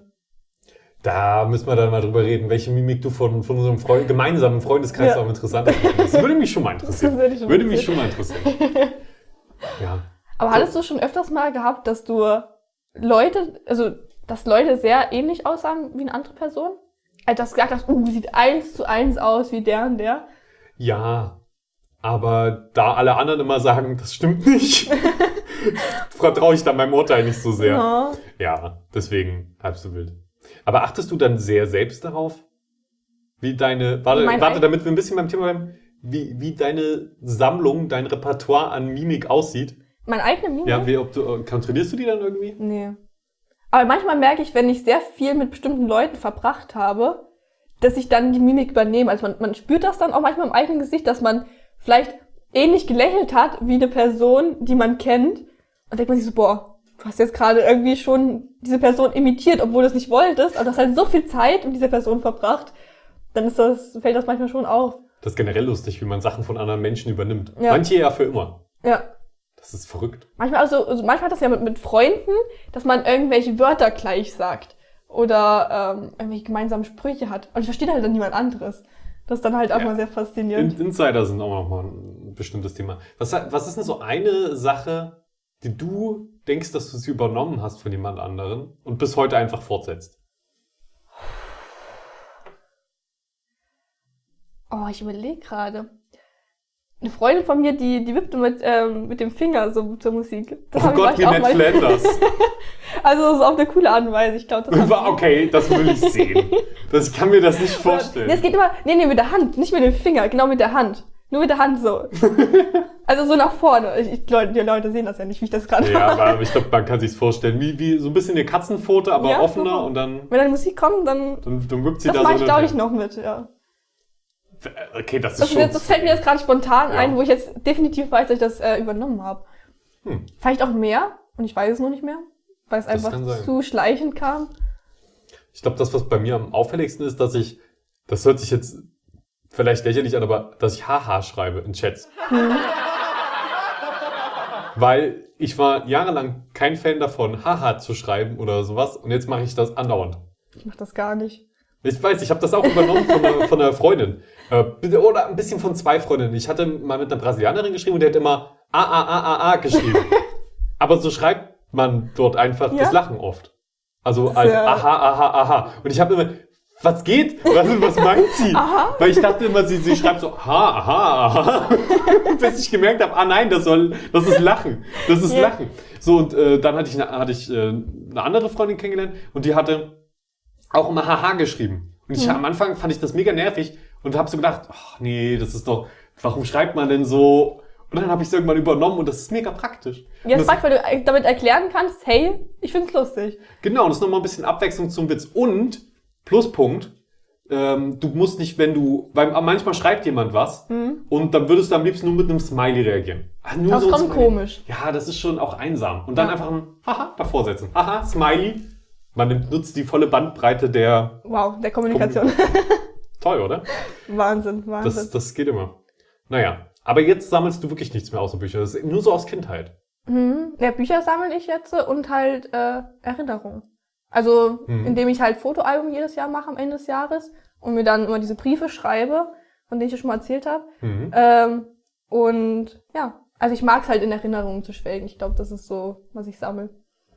Da müssen wir dann mal drüber reden, welche Mimik du von, von unserem Freund, gemeinsamen Freundeskreis Ja. auch interessant findest. Das würde mich schon mal interessieren. Das würde ich schon würde mich interessieren. schon mal interessieren. Ja. Aber hattest du schon öfters mal gehabt, dass du Leute, also dass Leute sehr ähnlich aussahen wie eine andere Person? Also dass du gesagt hast, uh, sieht eins zu eins aus wie der und der. Ja, aber da alle anderen immer sagen, das stimmt nicht, vertraue ich dann meinem Urteil nicht so sehr. Ja. Ja, deswegen halb so wild. Aber achtest du dann sehr selbst darauf? Wie deine, warte, Mein warte Eig- damit wir ein bisschen beim Thema bleiben, wie, wie deine Sammlung, dein Repertoire an Mimik aussieht? Meine eigene Mimik? Ja, wie, ob du, äh, kontrollierst du die dann irgendwie? Nee. Aber manchmal merke ich, wenn ich sehr viel mit bestimmten Leuten verbracht habe, dass ich dann die Mimik übernehme. Also man, man spürt das dann auch manchmal im eigenen Gesicht, dass man vielleicht ähnlich gelächelt hat wie eine Person, die man kennt. Und denkt man sich so, boah, du hast jetzt gerade irgendwie schon diese Person imitiert, obwohl du es nicht wolltest. Aber du hast halt so viel Zeit mit dieser Person verbracht, dann ist das, fällt das manchmal schon auf. Das ist generell lustig, wie man Sachen von anderen Menschen übernimmt. Ja. Manche ja für immer. Ja. Das ist verrückt. Manchmal, also, also manchmal hat das ja mit, mit Freunden, dass man irgendwelche Wörter gleich sagt. Oder ähm, irgendwelche gemeinsamen Sprüche hat. Und ich verstehe halt dann niemand anderes. Das ist dann halt auch Ja. mal sehr faszinierend. In- Insider sind auch nochmal ein bestimmtes Thema. Was, was ist denn so eine Sache, die du denkst, dass du sie übernommen hast von jemand anderen und bis heute einfach fortsetzt? Oh, ich überlege gerade. Eine Freundin von mir, die, die wippte mit, ähm, mit dem Finger so zur Musik. Das Oh hab ich Gott, wie vielleicht Ned Flanders. Also das ist auf eine coole Art und Weise. Ich glaube, das hab War okay, das will ich sehen. Das, ich kann mir das nicht vorstellen. Nee, es geht immer, nee, nee, mit der Hand, nicht mit dem Finger, genau mit der Hand. Nur mit der Hand so. Also so nach vorne. Ich, ich, Leute, die Leute sehen das ja nicht, wie ich das gerade Ja, mache. aber ich glaube, man kann sich's vorstellen. Wie, wie so ein bisschen eine Katzenpfote, aber Ja, offener so. und dann, Wenn dann Musik kommt, dann, dann, dann wippt sie das da mache so. ich, glaube hin. ich, noch mit, ja. Okay, das ist Das, schon. jetzt, das fällt mir jetzt gerade spontan Ja. ein, wo ich jetzt definitiv weiß, dass ich das äh, übernommen habe. Hm. Vielleicht auch mehr, und ich weiß es noch nicht mehr, weil es Das einfach kann sein. zu schleichend kam. Ich glaube, das, was bei mir am auffälligsten ist, dass ich, das hört sich jetzt vielleicht lächerlich an, aber dass ich Haha schreibe in Chats. Hm. Weil ich war jahrelang kein Fan davon, Haha zu schreiben oder sowas und jetzt mache ich das andauernd. Ich mach das gar nicht. Ich weiß, ich habe das auch übernommen von einer, von einer Freundin. Äh, oder ein bisschen von zwei Freundinnen. Ich hatte mal mit einer Brasilianerin geschrieben und die hat immer A, A, A, A, A geschrieben. Aber so schreibt man dort einfach Ja? das Lachen oft. Also Das als ist ja- aha, aha, aha. Und ich habe immer, was geht? Was, was meint sie? Aha. Weil ich dachte immer, sie, sie schreibt so, aha, aha, aha. Bis ich gemerkt habe, ah nein, das soll, das ist Lachen. Das ist Ja. Lachen. So, und äh, dann hatte ich, eine, hatte ich äh, eine andere Freundin kennengelernt und die hatte auch immer haha geschrieben. Und ich, Mhm. am Anfang fand ich das mega nervig und habe so gedacht, ach nee, das ist doch, warum schreibt man denn so? Und dann habe ich es irgendwann übernommen und das ist mega praktisch. Ja, Und das fragt, weil du damit erklären kannst, hey, ich find's lustig. Genau, und das ist nochmal ein bisschen Abwechslung zum Witz. Und, Pluspunkt, ähm, du musst nicht, wenn du, weil manchmal schreibt jemand was Mhm. und dann würdest du am liebsten nur mit einem Smiley reagieren. Ach, nur Das so ein kommt Smiley. komisch. Ja, das ist schon auch einsam. Und dann Ja. einfach ein Haha davor setzen. Haha, Smiley. Man nimmt, nutzt die volle Bandbreite der... Wow, der Kommunikation. Toll, oder? Wahnsinn, Das, Wahnsinn. das geht immer. Naja, aber jetzt sammelst du wirklich nichts mehr außer Bücher. Das ist nur so aus Kindheit. Mhm. Ja, Bücher sammle ich jetzt und halt äh, Erinnerungen. Also, Mhm. indem ich halt Fotoalbum jedes Jahr mache am Ende des Jahres und mir dann immer diese Briefe schreibe, von denen ich ja schon mal erzählt habe. Mhm. Ähm, und ja, also ich mag es halt in Erinnerungen zu schwelgen. Ich glaube, das ist so, was ich sammle.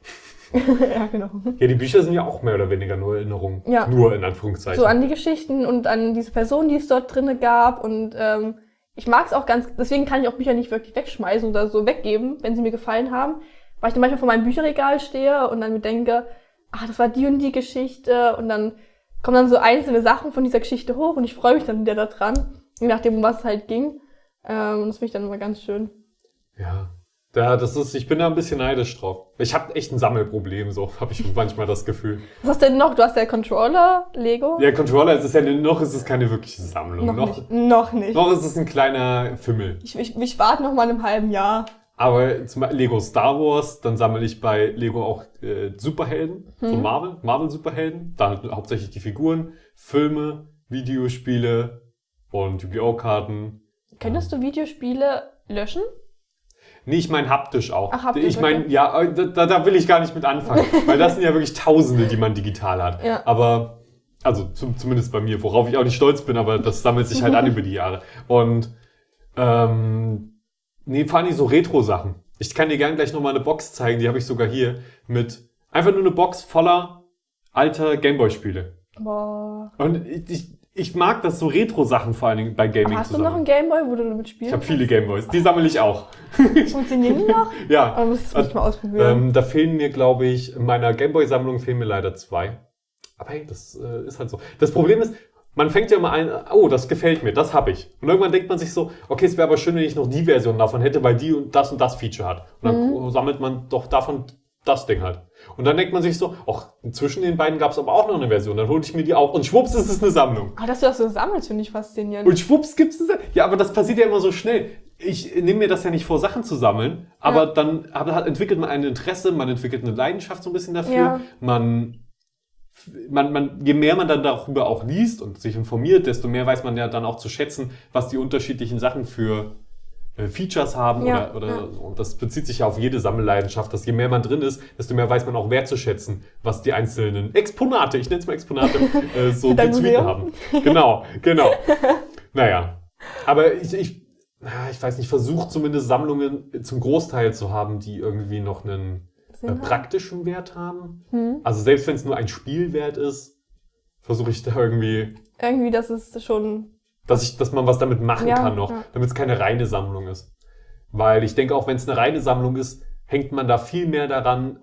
Ja, genau. Ja, die Bücher sind ja auch mehr oder weniger nur Erinnerungen. Ja. Nur in Anführungszeichen. So an die Geschichten und an diese Person, die es dort drinne gab. Und ähm, ich mag es auch ganz, deswegen kann ich auch Bücher nicht wirklich wegschmeißen oder so weggeben, wenn sie mir gefallen haben. Weil ich dann manchmal vor meinem Bücherregal stehe und dann mir denke, ach, das war die und die Geschichte. Und dann kommen dann so einzelne Sachen von dieser Geschichte hoch und ich freue mich dann wieder daran, je nachdem, um was es halt ging. Ähm, und das finde ich dann immer ganz schön. Ja, da, das ist, ich bin da ein bisschen neidisch drauf. Ich habe echt ein Sammelproblem, so habe ich manchmal das Gefühl. Was hast du denn noch? Du hast ja Controller, Lego? Ja, Controller, es ist ja noch ist es keine wirkliche Sammlung. noch, Noch, nicht. Noch nicht. noch ist es ein kleiner Fimmel. Ich, ich, ich warte noch mal in einem halben Jahr. Aber zum Beispiel Lego Star Wars, dann sammle ich bei Lego auch äh, Superhelden von Hm. Marvel, Marvel Superhelden. Da hauptsächlich die Figuren, Filme, Videospiele und Yu-Gi-Oh! Karten. Könntest du Videospiele löschen? Nee, ich meine haptisch auch. Ach, haptisch, ich meine, okay. ja, da, da will ich gar nicht mit anfangen, weil das sind ja wirklich Tausende, die man digital hat. Ja. Aber, also zum, zumindest bei mir, worauf ich auch nicht stolz bin, aber das sammelt sich halt an über die Jahre. Und, ähm, nee, vor allem so Retro-Sachen. Ich kann dir gerne gleich nochmal eine Box zeigen, die habe ich sogar hier, mit einfach nur eine Box voller alter Gameboy-Spiele. Boah. Und ich, ich, ich mag das so Retro-Sachen vor allen Dingen bei Gaming Aber hast zu du noch sammeln. einen Gameboy, wo du damit spielst? Ich habe viele Gameboys, die sammle ich auch. Funktionieren die noch? Ja. Aber muss ich mal ausprobieren. Ähm, da fehlen mir, glaube ich, in meiner Gameboy-Sammlung fehlen mir leider zwei. Aber hey, das äh, ist halt so. Das Problem ist, man fängt ja mal ein, oh, das gefällt mir, das habe ich. Und irgendwann denkt man sich so, okay, es wäre aber schön, wenn ich noch die Version davon hätte, weil die und das und das Feature hat. Und dann Mhm. sammelt man doch davon das Ding halt. Und dann denkt man sich so, ach, zwischen den beiden gab es aber auch noch eine Version. Dann hole ich mir die auch und schwupps ist es eine Sammlung. Aber dass du das so sammelst, finde ich faszinierend. Und schwupps gibt's es. Ja, aber das passiert ja immer so schnell. Ich nehme mir das ja nicht vor, Sachen zu sammeln, aber Ja. dann aber hat, entwickelt man ein Interesse, man entwickelt eine Leidenschaft so ein bisschen dafür. Ja. Man, man, man, je mehr man dann darüber auch liest und sich informiert, desto mehr weiß man ja dann auch zu schätzen, was die unterschiedlichen Sachen für äh, Features haben. Ja, oder, oder ja. Und das bezieht sich ja auf jede Sammelleidenschaft, dass je mehr man drin ist, desto mehr weiß man auch wertzuschätzen, was die einzelnen Exponate, ich nenne es mal Exponate, äh, so Für dein zu bieten Museum? haben. Genau, genau. Naja, aber ich, ich, ah, ich weiß nicht, versuche zumindest Sammlungen zum Großteil zu haben, die irgendwie noch einen äh, Sinn haben? praktischen Wert haben. Hm. Also selbst wenn es nur ein Spielwert ist, versuche ich da irgendwie, Irgendwie, das ist schon. dass ich, dass man was damit machen Ja, kann noch, ja. damit es keine reine Sammlung ist. Weil ich denke, auch wenn es eine reine Sammlung ist, hängt man da viel mehr daran,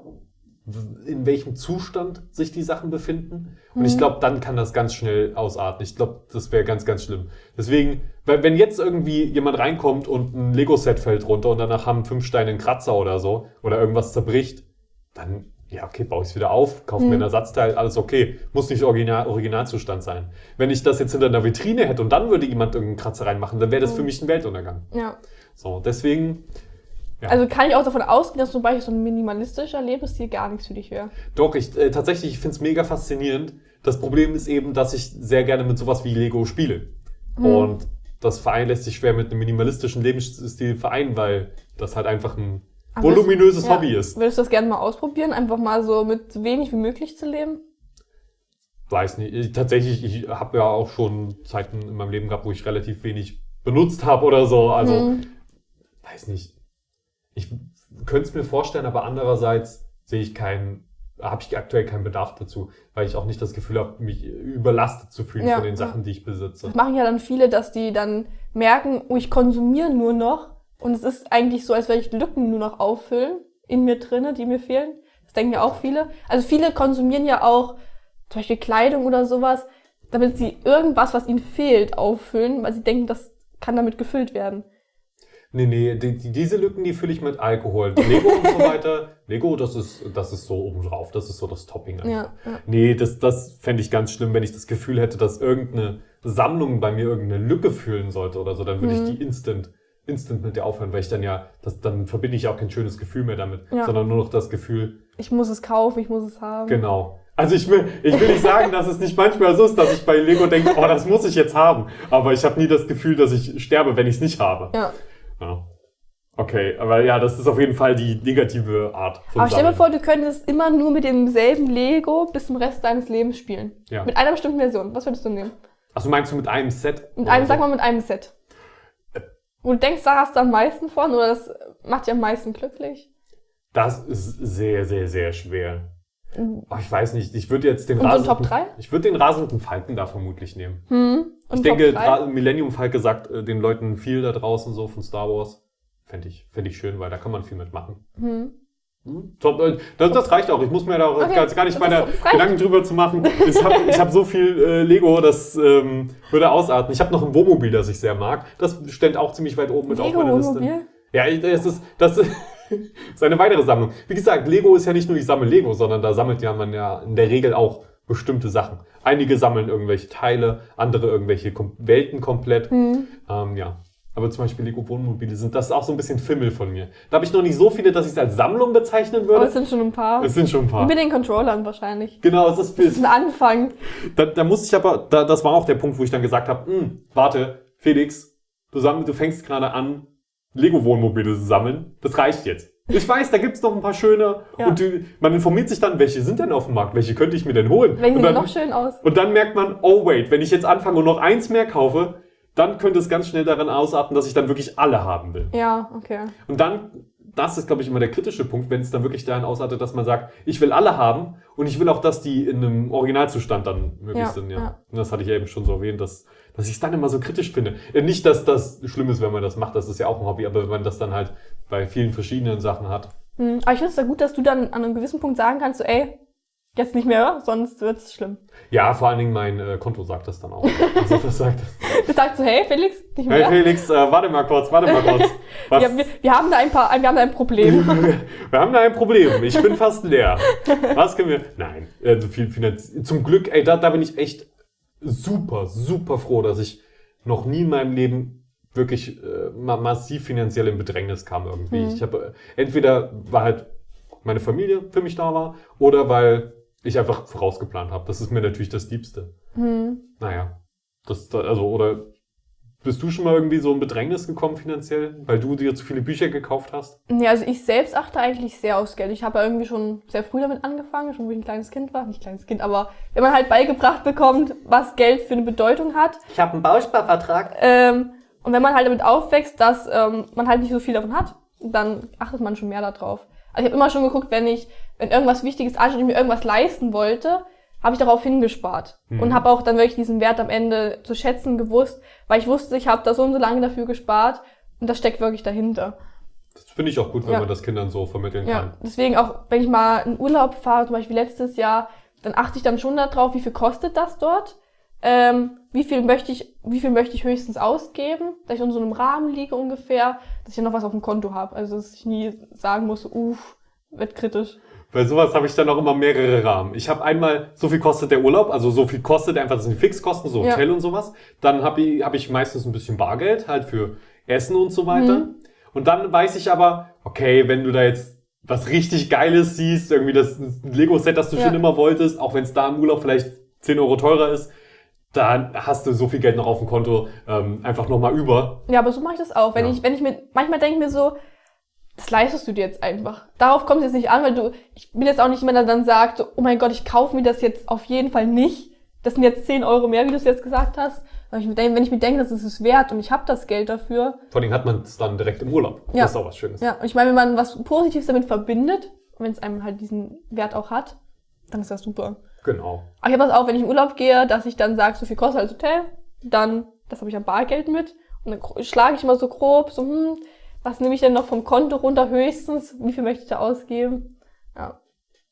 w- in welchem Zustand sich die Sachen befinden. Und ich Mhm. glaube, dann kann das ganz schnell ausarten. Ich glaube, das wäre ganz, ganz schlimm. Deswegen, weil wenn jetzt irgendwie jemand reinkommt und ein Lego-Set fällt runter und danach haben fünf Steine einen Kratzer oder so oder irgendwas zerbricht, dann, ja, okay, baue ich es wieder auf, kaufe Mhm. mir ein Ersatzteil, alles okay. Muss nicht Original, Originalzustand sein. Wenn ich das jetzt hinter einer Vitrine hätte und dann würde jemand irgendeinen Kratzer reinmachen, dann wäre das Mhm. für mich ein Weltuntergang. Ja. So, deswegen, ja. Also kann ich auch davon ausgehen, dass zum Beispiel so ein minimalistischer Lebensstil gar nichts für dich wäre. Doch, ich äh, tatsächlich, ich finde es mega faszinierend. Das Problem ist eben, dass ich sehr gerne mit sowas wie Lego spiele. Hm. Und das Verein lässt sich schwer mit einem minimalistischen Lebensstil vereinen, weil das halt einfach ein Aber voluminöses das- ja. Hobby ist. Würdest du das gerne mal ausprobieren? Einfach mal so mit so wenig wie möglich zu leben? Weiß nicht. Ich, tatsächlich, ich habe ja auch schon Zeiten in meinem Leben gehabt, wo ich relativ wenig benutzt habe oder so. Also, Hm. weiß nicht. Ich könnte es mir vorstellen, aber andererseits sehe ich keinen, habe ich aktuell keinen Bedarf dazu, weil ich auch nicht das Gefühl habe, mich überlastet zu fühlen Ja, von den ja. Sachen, die ich besitze. Das machen ja dann viele, dass die dann merken, oh, ich konsumiere nur noch. Und es ist eigentlich so, als würde ich Lücken nur noch auffüllen in mir drinne, die mir fehlen. Das denken ja auch viele. Also viele konsumieren ja auch zum Beispiel Kleidung oder sowas. damit sie irgendwas, was ihnen fehlt, auffüllen, weil sie denken, das kann damit gefüllt werden. Nee, nee, die, die, diese Lücken, die fülle ich mit Alkohol. Lego und so weiter. Lego, das ist, das ist so oben drauf. Das ist so das Topping einfach. Ja, ja. Nee, das, das fände ich ganz schlimm, wenn ich das Gefühl hätte, dass irgendeine Sammlung bei mir irgendeine Lücke füllen sollte oder so. Dann würde Mhm. ich die instant, instant mit der aufhören, weil ich dann ja, das, dann verbinde ich auch kein schönes Gefühl mehr damit, Ja. sondern nur noch das Gefühl, Ich muss es kaufen, ich muss es haben. genau. Also ich will, ich will nicht sagen, dass es nicht manchmal so ist, dass ich bei Lego denke, oh, das muss ich jetzt haben. Aber ich habe nie das Gefühl, dass ich sterbe, wenn ich es nicht habe. Ja. Ja. Okay, aber ja, das ist auf jeden Fall die negative Art von Aber stell dir Sammeln. vor, du könntest immer nur mit demselben Lego bis zum Rest deines Lebens spielen. Ja. Mit einer bestimmten Version. Was würdest du nehmen? Achso, meinst du mit einem Set? Mit Oder einem, so? sag mal mit einem Set. Wo du denkst, da hast du am meisten von oder das macht dich am meisten glücklich? Das ist sehr, sehr, sehr schwer. Oh, ich weiß nicht, ich würde jetzt den Und so ein rasenden, Top drei? ich würde den rasenden Falken da vermutlich nehmen. Hm. Und ich denke, Top drei? Ra- Millennium Falke sagt äh, den Leuten viel da draußen so von Star Wars. Fände ich, fänd ich schön, weil da kann man viel mitmachen. Hm. Hm? Top, äh, das, das reicht auch. Ich muss mir da auch Okay, gar, gar nicht das weiter ist- das reicht. Gedanken drüber zu machen. Ich habe ich hab so viel äh, Lego, das ähm, würde ausarten. Ich habe noch ein Wohnmobil, das ich sehr mag. Das stellt auch ziemlich weit oben mit auf Lego meiner Liste. Wohnmobil? Ja, das ist, das ist eine weitere Sammlung. Wie gesagt, Lego ist ja nicht nur ich sammle Lego, sondern da sammelt ja man ja in der Regel auch bestimmte Sachen. Einige sammeln irgendwelche Teile, andere irgendwelche Kom Welten komplett. Hm. Ähm, ja. Aber zum Beispiel Lego Wohnmobile sind, das ist auch so ein bisschen Fimmel von mir. Da habe ich noch nicht so viele, dass ich es als Sammlung bezeichnen Aber würde. es sind schon ein paar. Es sind schon ein paar. Mit den Controllern wahrscheinlich. Genau, es ist Das ist ein Anfang. da, da musste ich aber, da, das war auch der Punkt, wo ich dann gesagt habe, "Hm, warte, Felix, du, sammel, du fängst gerade an, Lego-Wohnmobile zu sammeln. Das reicht jetzt. Ich weiß, da gibt's noch ein paar schöne. Ja. Und die, man informiert sich dann, welche sind denn auf dem Markt? Welche könnte ich mir denn holen? Welche und, sehen dann, noch schön aus? und dann merkt man, oh wait, wenn ich jetzt anfange und noch eins mehr kaufe, dann könnte es ganz schnell daran ausarten, dass ich dann wirklich alle haben will. Ja, okay. Und dann, das ist, glaube ich, immer der kritische Punkt, wenn es dann wirklich daran ausartet, dass man sagt, ich will alle haben und ich will auch, dass die in einem Originalzustand dann möglich Ja, sind. Ja. ja. Und das hatte ich ja eben schon so erwähnt, dass, dass ich es dann immer so kritisch finde. Äh, Nicht, dass das schlimm ist, wenn man das macht, das ist ja auch ein Hobby, aber wenn man das dann halt bei vielen verschiedenen Sachen hat. Hm. Aber ich finde es ja gut, dass du dann an einem gewissen Punkt sagen kannst, so, ey, jetzt nicht mehr, sonst wird's schlimm. Ja, vor allen Dingen mein äh, Konto sagt das dann auch. Also das sagt, Du sagst so, hey Felix, nicht hey mehr. Felix, äh, warte mal kurz, warte mal kurz. Was? Ja, wir, wir haben da ein paar, wir haben da ein Problem. Wir haben da ein Problem. Ich bin fast leer. Was können wir? Nein. Äh, so viel Finanz Zum Glück, ey, da, da bin ich echt super, super froh, dass ich noch nie in meinem Leben wirklich äh, ma massiv finanziell in Bedrängnis kam irgendwie. Mhm. Ich habe äh, entweder war halt meine Familie für mich da war oder weil ich einfach vorausgeplant habe. Das ist mir natürlich das Liebste. Hm. Naja. Das, also, oder bist du schon mal irgendwie so in Bedrängnis gekommen finanziell, weil du dir zu viele Bücher gekauft hast? Ja, also ich selbst achte eigentlich sehr aufs Geld. Ich habe ja irgendwie schon sehr früh damit angefangen, schon wo ich ein kleines Kind war. Nicht kleines Kind, aber wenn man halt beigebracht bekommt, was Geld für eine Bedeutung hat. Ich habe einen Bausparvertrag. Ähm, und wenn man halt damit aufwächst, dass ähm, man halt nicht so viel davon hat, dann achtet man schon mehr darauf. Also ich habe immer schon geguckt, wenn ich, wenn irgendwas Wichtiges ansteht und ich mir irgendwas leisten wollte, habe ich darauf hingespart. Mhm. Und habe auch dann wirklich diesen Wert am Ende zu schätzen gewusst, weil ich wusste, ich habe da so und so lange dafür gespart und das steckt wirklich dahinter. Das finde ich auch gut, wenn Ja. man das Kindern so vermitteln Ja, kann. deswegen auch, wenn ich mal in Urlaub fahre, zum Beispiel letztes Jahr, dann achte ich dann schon darauf, wie viel kostet das dort, ähm, wie viel möchte ich, wie viel möchte ich höchstens ausgeben, dass ich in so einem Rahmen liege ungefähr, dass ich dann noch was auf dem Konto habe, also dass ich nie sagen muss, uff, wird kritisch. Bei sowas habe ich dann auch immer mehrere Rahmen. Ich habe einmal, so viel kostet der Urlaub, also so viel kostet einfach, das sind die Fixkosten, so Ja. Hotel und sowas. Dann habe ich, hab ich meistens ein bisschen Bargeld, halt für Essen und so weiter. Mhm. Und dann weiß ich aber, okay, wenn du da jetzt was richtig Geiles siehst, irgendwie das Lego-Set, das du Ja. schon immer wolltest, auch wenn es da im Urlaub vielleicht zehn Euro teurer ist, dann hast du so viel Geld noch auf dem Konto ähm, einfach nochmal über. Ja, aber so mache ich das auch. Wenn Ja. ich, wenn ich mir, manchmal denke ich mir so, das leistest du dir jetzt einfach. Darauf kommt es jetzt nicht an, weil du, ich bin jetzt auch nicht jemand, der dann sagt, so, oh mein Gott, ich kaufe mir das jetzt auf jeden Fall nicht. Das sind jetzt zehn Euro mehr, wie du es jetzt gesagt hast. Aber ich mir denke, wenn ich mir denke, das ist es wert und ich habe das Geld dafür. Vor allem hat man es dann direkt im Urlaub. Ja. Das ist auch was Schönes. Ja, und ich meine, wenn man was Positives damit verbindet, wenn es einem halt diesen Wert auch hat, dann ist das super. Genau. Aber ich habe das auch, wenn ich in Urlaub gehe, dass ich dann sage, so viel kostet das Hotel, dann, das habe ich an Bargeld mit. Und dann gro- schlage ich mal so grob, so, hm, was nehme ich denn noch vom Konto runter höchstens? Wie viel möchte ich da ausgeben? Ja.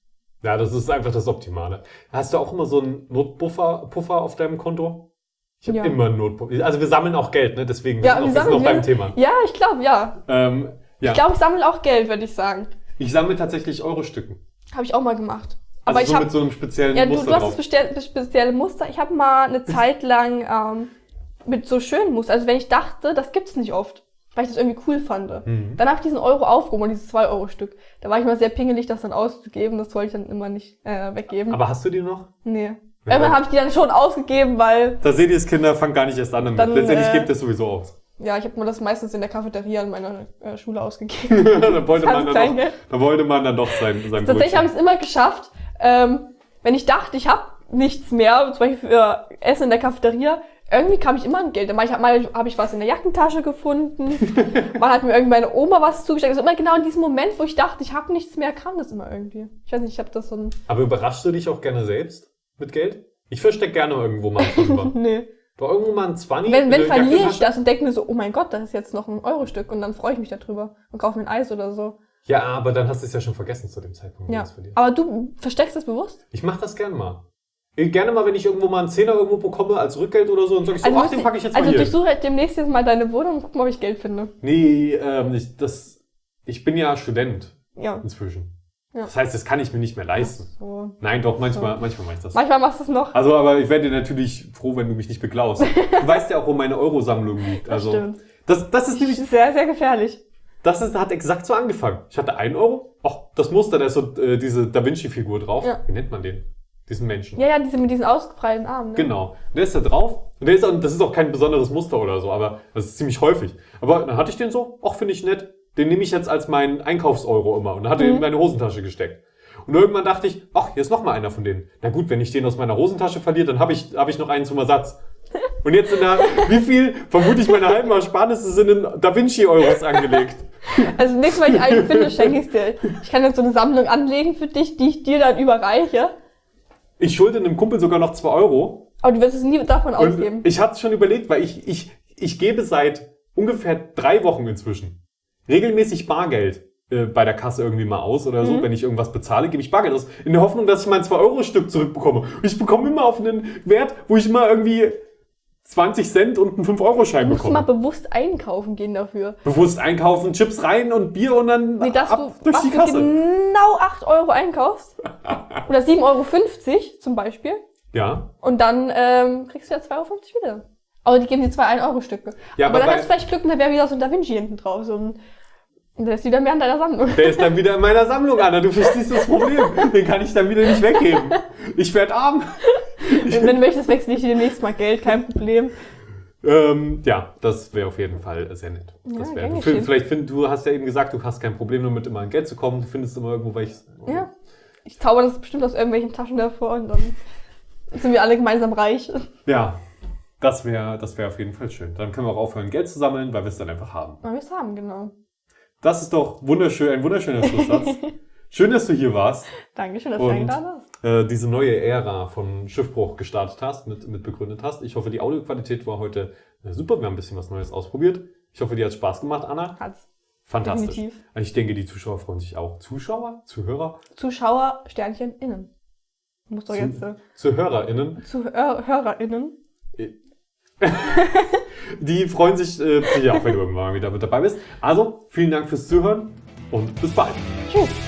Ja, das ist einfach das Optimale. Hast du auch immer so einen Notpuffer Puffer auf deinem Konto? Ich habe Ja. immer einen Notpuffer. Also wir sammeln auch Geld, ne? Deswegen wir Ja, sind wir auch, wir sind sammeln noch beim Geld. Thema. Ja, ich glaube, ja. Ähm, ja. Ich glaube, ich sammle auch Geld, würde ich sagen. Ich sammle tatsächlich Euro-Stücken. Habe ich auch mal gemacht. Also Aber so ich habe mit so einem speziellen ja, du, Muster du hast drauf. das bestell- das spezielle Muster. Ich habe mal eine Zeit lang ähm, mit so schönen Muster. Also wenn ich dachte, das gibt's nicht oft, weil ich das irgendwie cool fand. Mhm. Dann habe ich diesen Euro aufgehoben und dieses zwei Euro Stück. Da war ich mal sehr pingelig, das dann auszugeben. Das wollte ich dann immer nicht äh, weggeben. Aber hast du die noch? Nee. Ja. Irgendwann habe ich die dann schon ausgegeben, weil Da seht ihr es, Kinder, fangt gar nicht erst an damit. Dann, Letztendlich äh, gebt ihr es sowieso aus. ja, ich habe mir das meistens in der Cafeteria in meiner äh, Schule ausgegeben. da, wollte Das man heißt dann doch, Kleingeld. da wollte man dann doch sein, sein Tatsächlich habe Brötchen. ich es immer geschafft, ähm, wenn ich dachte, ich habe nichts mehr, zum Beispiel für Essen in der Cafeteria, irgendwie kam ich immer an Geld. Mal, mal habe ich was in der Jackentasche gefunden, mal hat mir irgendwie meine Oma was zugesteckt. Also immer genau in diesem Moment, wo ich dachte, ich habe nichts mehr, kam das immer irgendwie. Ich weiß nicht, ich habe das so ein... Aber überraschst du dich auch gerne selbst mit Geld? Ich verstecke gerne irgendwo mal einen Fünfer. Nee. Doch irgendwo mal ein Zwanni. Wenn, in wenn der verliere ich Jackentasche? das und denke mir so, oh mein Gott, das ist jetzt noch ein Euro-Stück und dann freue ich mich darüber und kaufe mir ein Eis oder so. Ja, aber dann hast du es ja schon vergessen zu dem Zeitpunkt, wo du Ja. es verlierst. Aber du versteckst das bewusst? Ich mache das gerne mal. Ich, gerne mal, wenn ich irgendwo mal einen Zehner irgendwo bekomme als Rückgeld oder so und sag ich so, ach, müsst den ihr- packe ich jetzt also mal hier. durchsuche halt demnächst jetzt mal deine Wohnung und guck mal, ob ich Geld finde. Nee, ähm, ich, das, ich bin ja Student Ja. inzwischen. Ja. Das heißt, das kann ich mir nicht mehr leisten. So. Nein, doch, manchmal, manchmal mache ich das. Manchmal machst du es noch. Also, aber ich werde natürlich froh, wenn du mich nicht beklaust. Du weißt ja auch, wo meine Euro-Sammlung liegt. Also, Das stimmt. das, das ist Das nämlich, ist sehr, sehr gefährlich. das ist, hat exakt so angefangen. Ich hatte einen Euro. Ach, das Muster, da ist so äh, diese Da Vinci-Figur drauf. Ja. Wie nennt man den? Diesen Menschen. Ja, ja, diese mit diesen ausgebreiteten Armen. Ne? Genau. Und der ist da drauf. Und der ist auch, das ist auch kein besonderes Muster oder so, aber das ist ziemlich häufig. Aber dann hatte ich den so, ach, finde ich nett. Den nehme ich jetzt als meinen Einkaufseuro immer und hatte ihn in meine Hosentasche gesteckt. Und irgendwann dachte ich, ach, hier ist noch mal einer von denen. Na gut, wenn ich den aus meiner Hosentasche verliere, dann habe ich, hab ich noch einen zum Ersatz. Und jetzt in der, wie viel, vermutlich meine halben Ersparnisse sind in Da Vinci-Euros angelegt. Also nächstes Mal, ich einen finde, schenke ich dir. Ich kann jetzt so eine Sammlung anlegen für dich, die ich dir dann überreiche. Ich schulde einem Kumpel sogar noch zwei Euro. Aber du wirst es nie davon Und ausgeben. ich hatte es schon überlegt, weil ich, ich, ich gebe seit ungefähr drei Wochen inzwischen regelmäßig Bargeld äh, bei der Kasse irgendwie mal aus oder so. Mhm. Wenn ich irgendwas bezahle, gebe ich Bargeld aus. In der Hoffnung, dass ich mein zwei Euro Stück zurückbekomme. Und ich bekomme immer auf einen Wert, wo ich immer irgendwie zwanzig Cent und einen fünf Euro Schein Du musst mal bekomme. bewusst einkaufen gehen dafür. Bewusst einkaufen, Chips rein und Bier und dann Nee, dass ab du, durch was die du Kasse. genau acht Euro einkaufst. Oder sieben Euro fünfzig zum Beispiel. Ja. Und dann ähm, kriegst du ja zwei Euro fünfzig wieder. Aber die geben dir zwei ein Euro Stücke. Ja, aber, aber dann bei- hast du vielleicht Glück und da wäre wieder so ein Da Vinci hinten drauf. So ein, und der ist wieder mehr in deiner Sammlung. Der ist dann wieder in meiner Sammlung, Anna. Du verstehst das Problem. Den kann ich dann wieder nicht weggeben. Ich werde arm. Wenn du möchtest, wechsle ich dir demnächst mal Geld, kein Problem. Ähm, ja, das wäre auf jeden Fall sehr nett. Das Ja, wär, gern du, geschehen. vielleicht find, du hast ja eben gesagt, du hast kein Problem damit, immer an Geld zu kommen. Du findest immer irgendwo welches. Ja. Ich zauber das bestimmt aus irgendwelchen Taschen davor und dann sind wir alle gemeinsam reich. Ja, das wäre das wär auf jeden Fall schön. Dann können wir auch aufhören, Geld zu sammeln, weil wir es dann einfach haben. Weil wir es haben, genau. Das ist doch wunderschön, ein wunderschöner Schlusssatz. Schön, dass du hier warst. Dankeschön, dass du Und eingeladen hast. äh, diese neue Ära von Schiffbruch gestartet hast, mit, mit begründet hast. Ich hoffe, die Audioqualität war heute äh, super. Wir haben ein bisschen was Neues ausprobiert. Ich hoffe, dir hat Spaß gemacht, Anna. Hat's. Fantastisch. Definitiv. Ich denke, die Zuschauer freuen sich auch. Zuschauer? Zuhörer? Zuschauer, Sternchen, innen. Du musst doch Zu- jetzt äh, ZuhörerInnen. ZuhörerInnen. Die freuen sich äh, sicher auch, wenn du irgendwann mal wieder mit dabei bist. Also, vielen Dank fürs Zuhören und bis bald. Tschüss.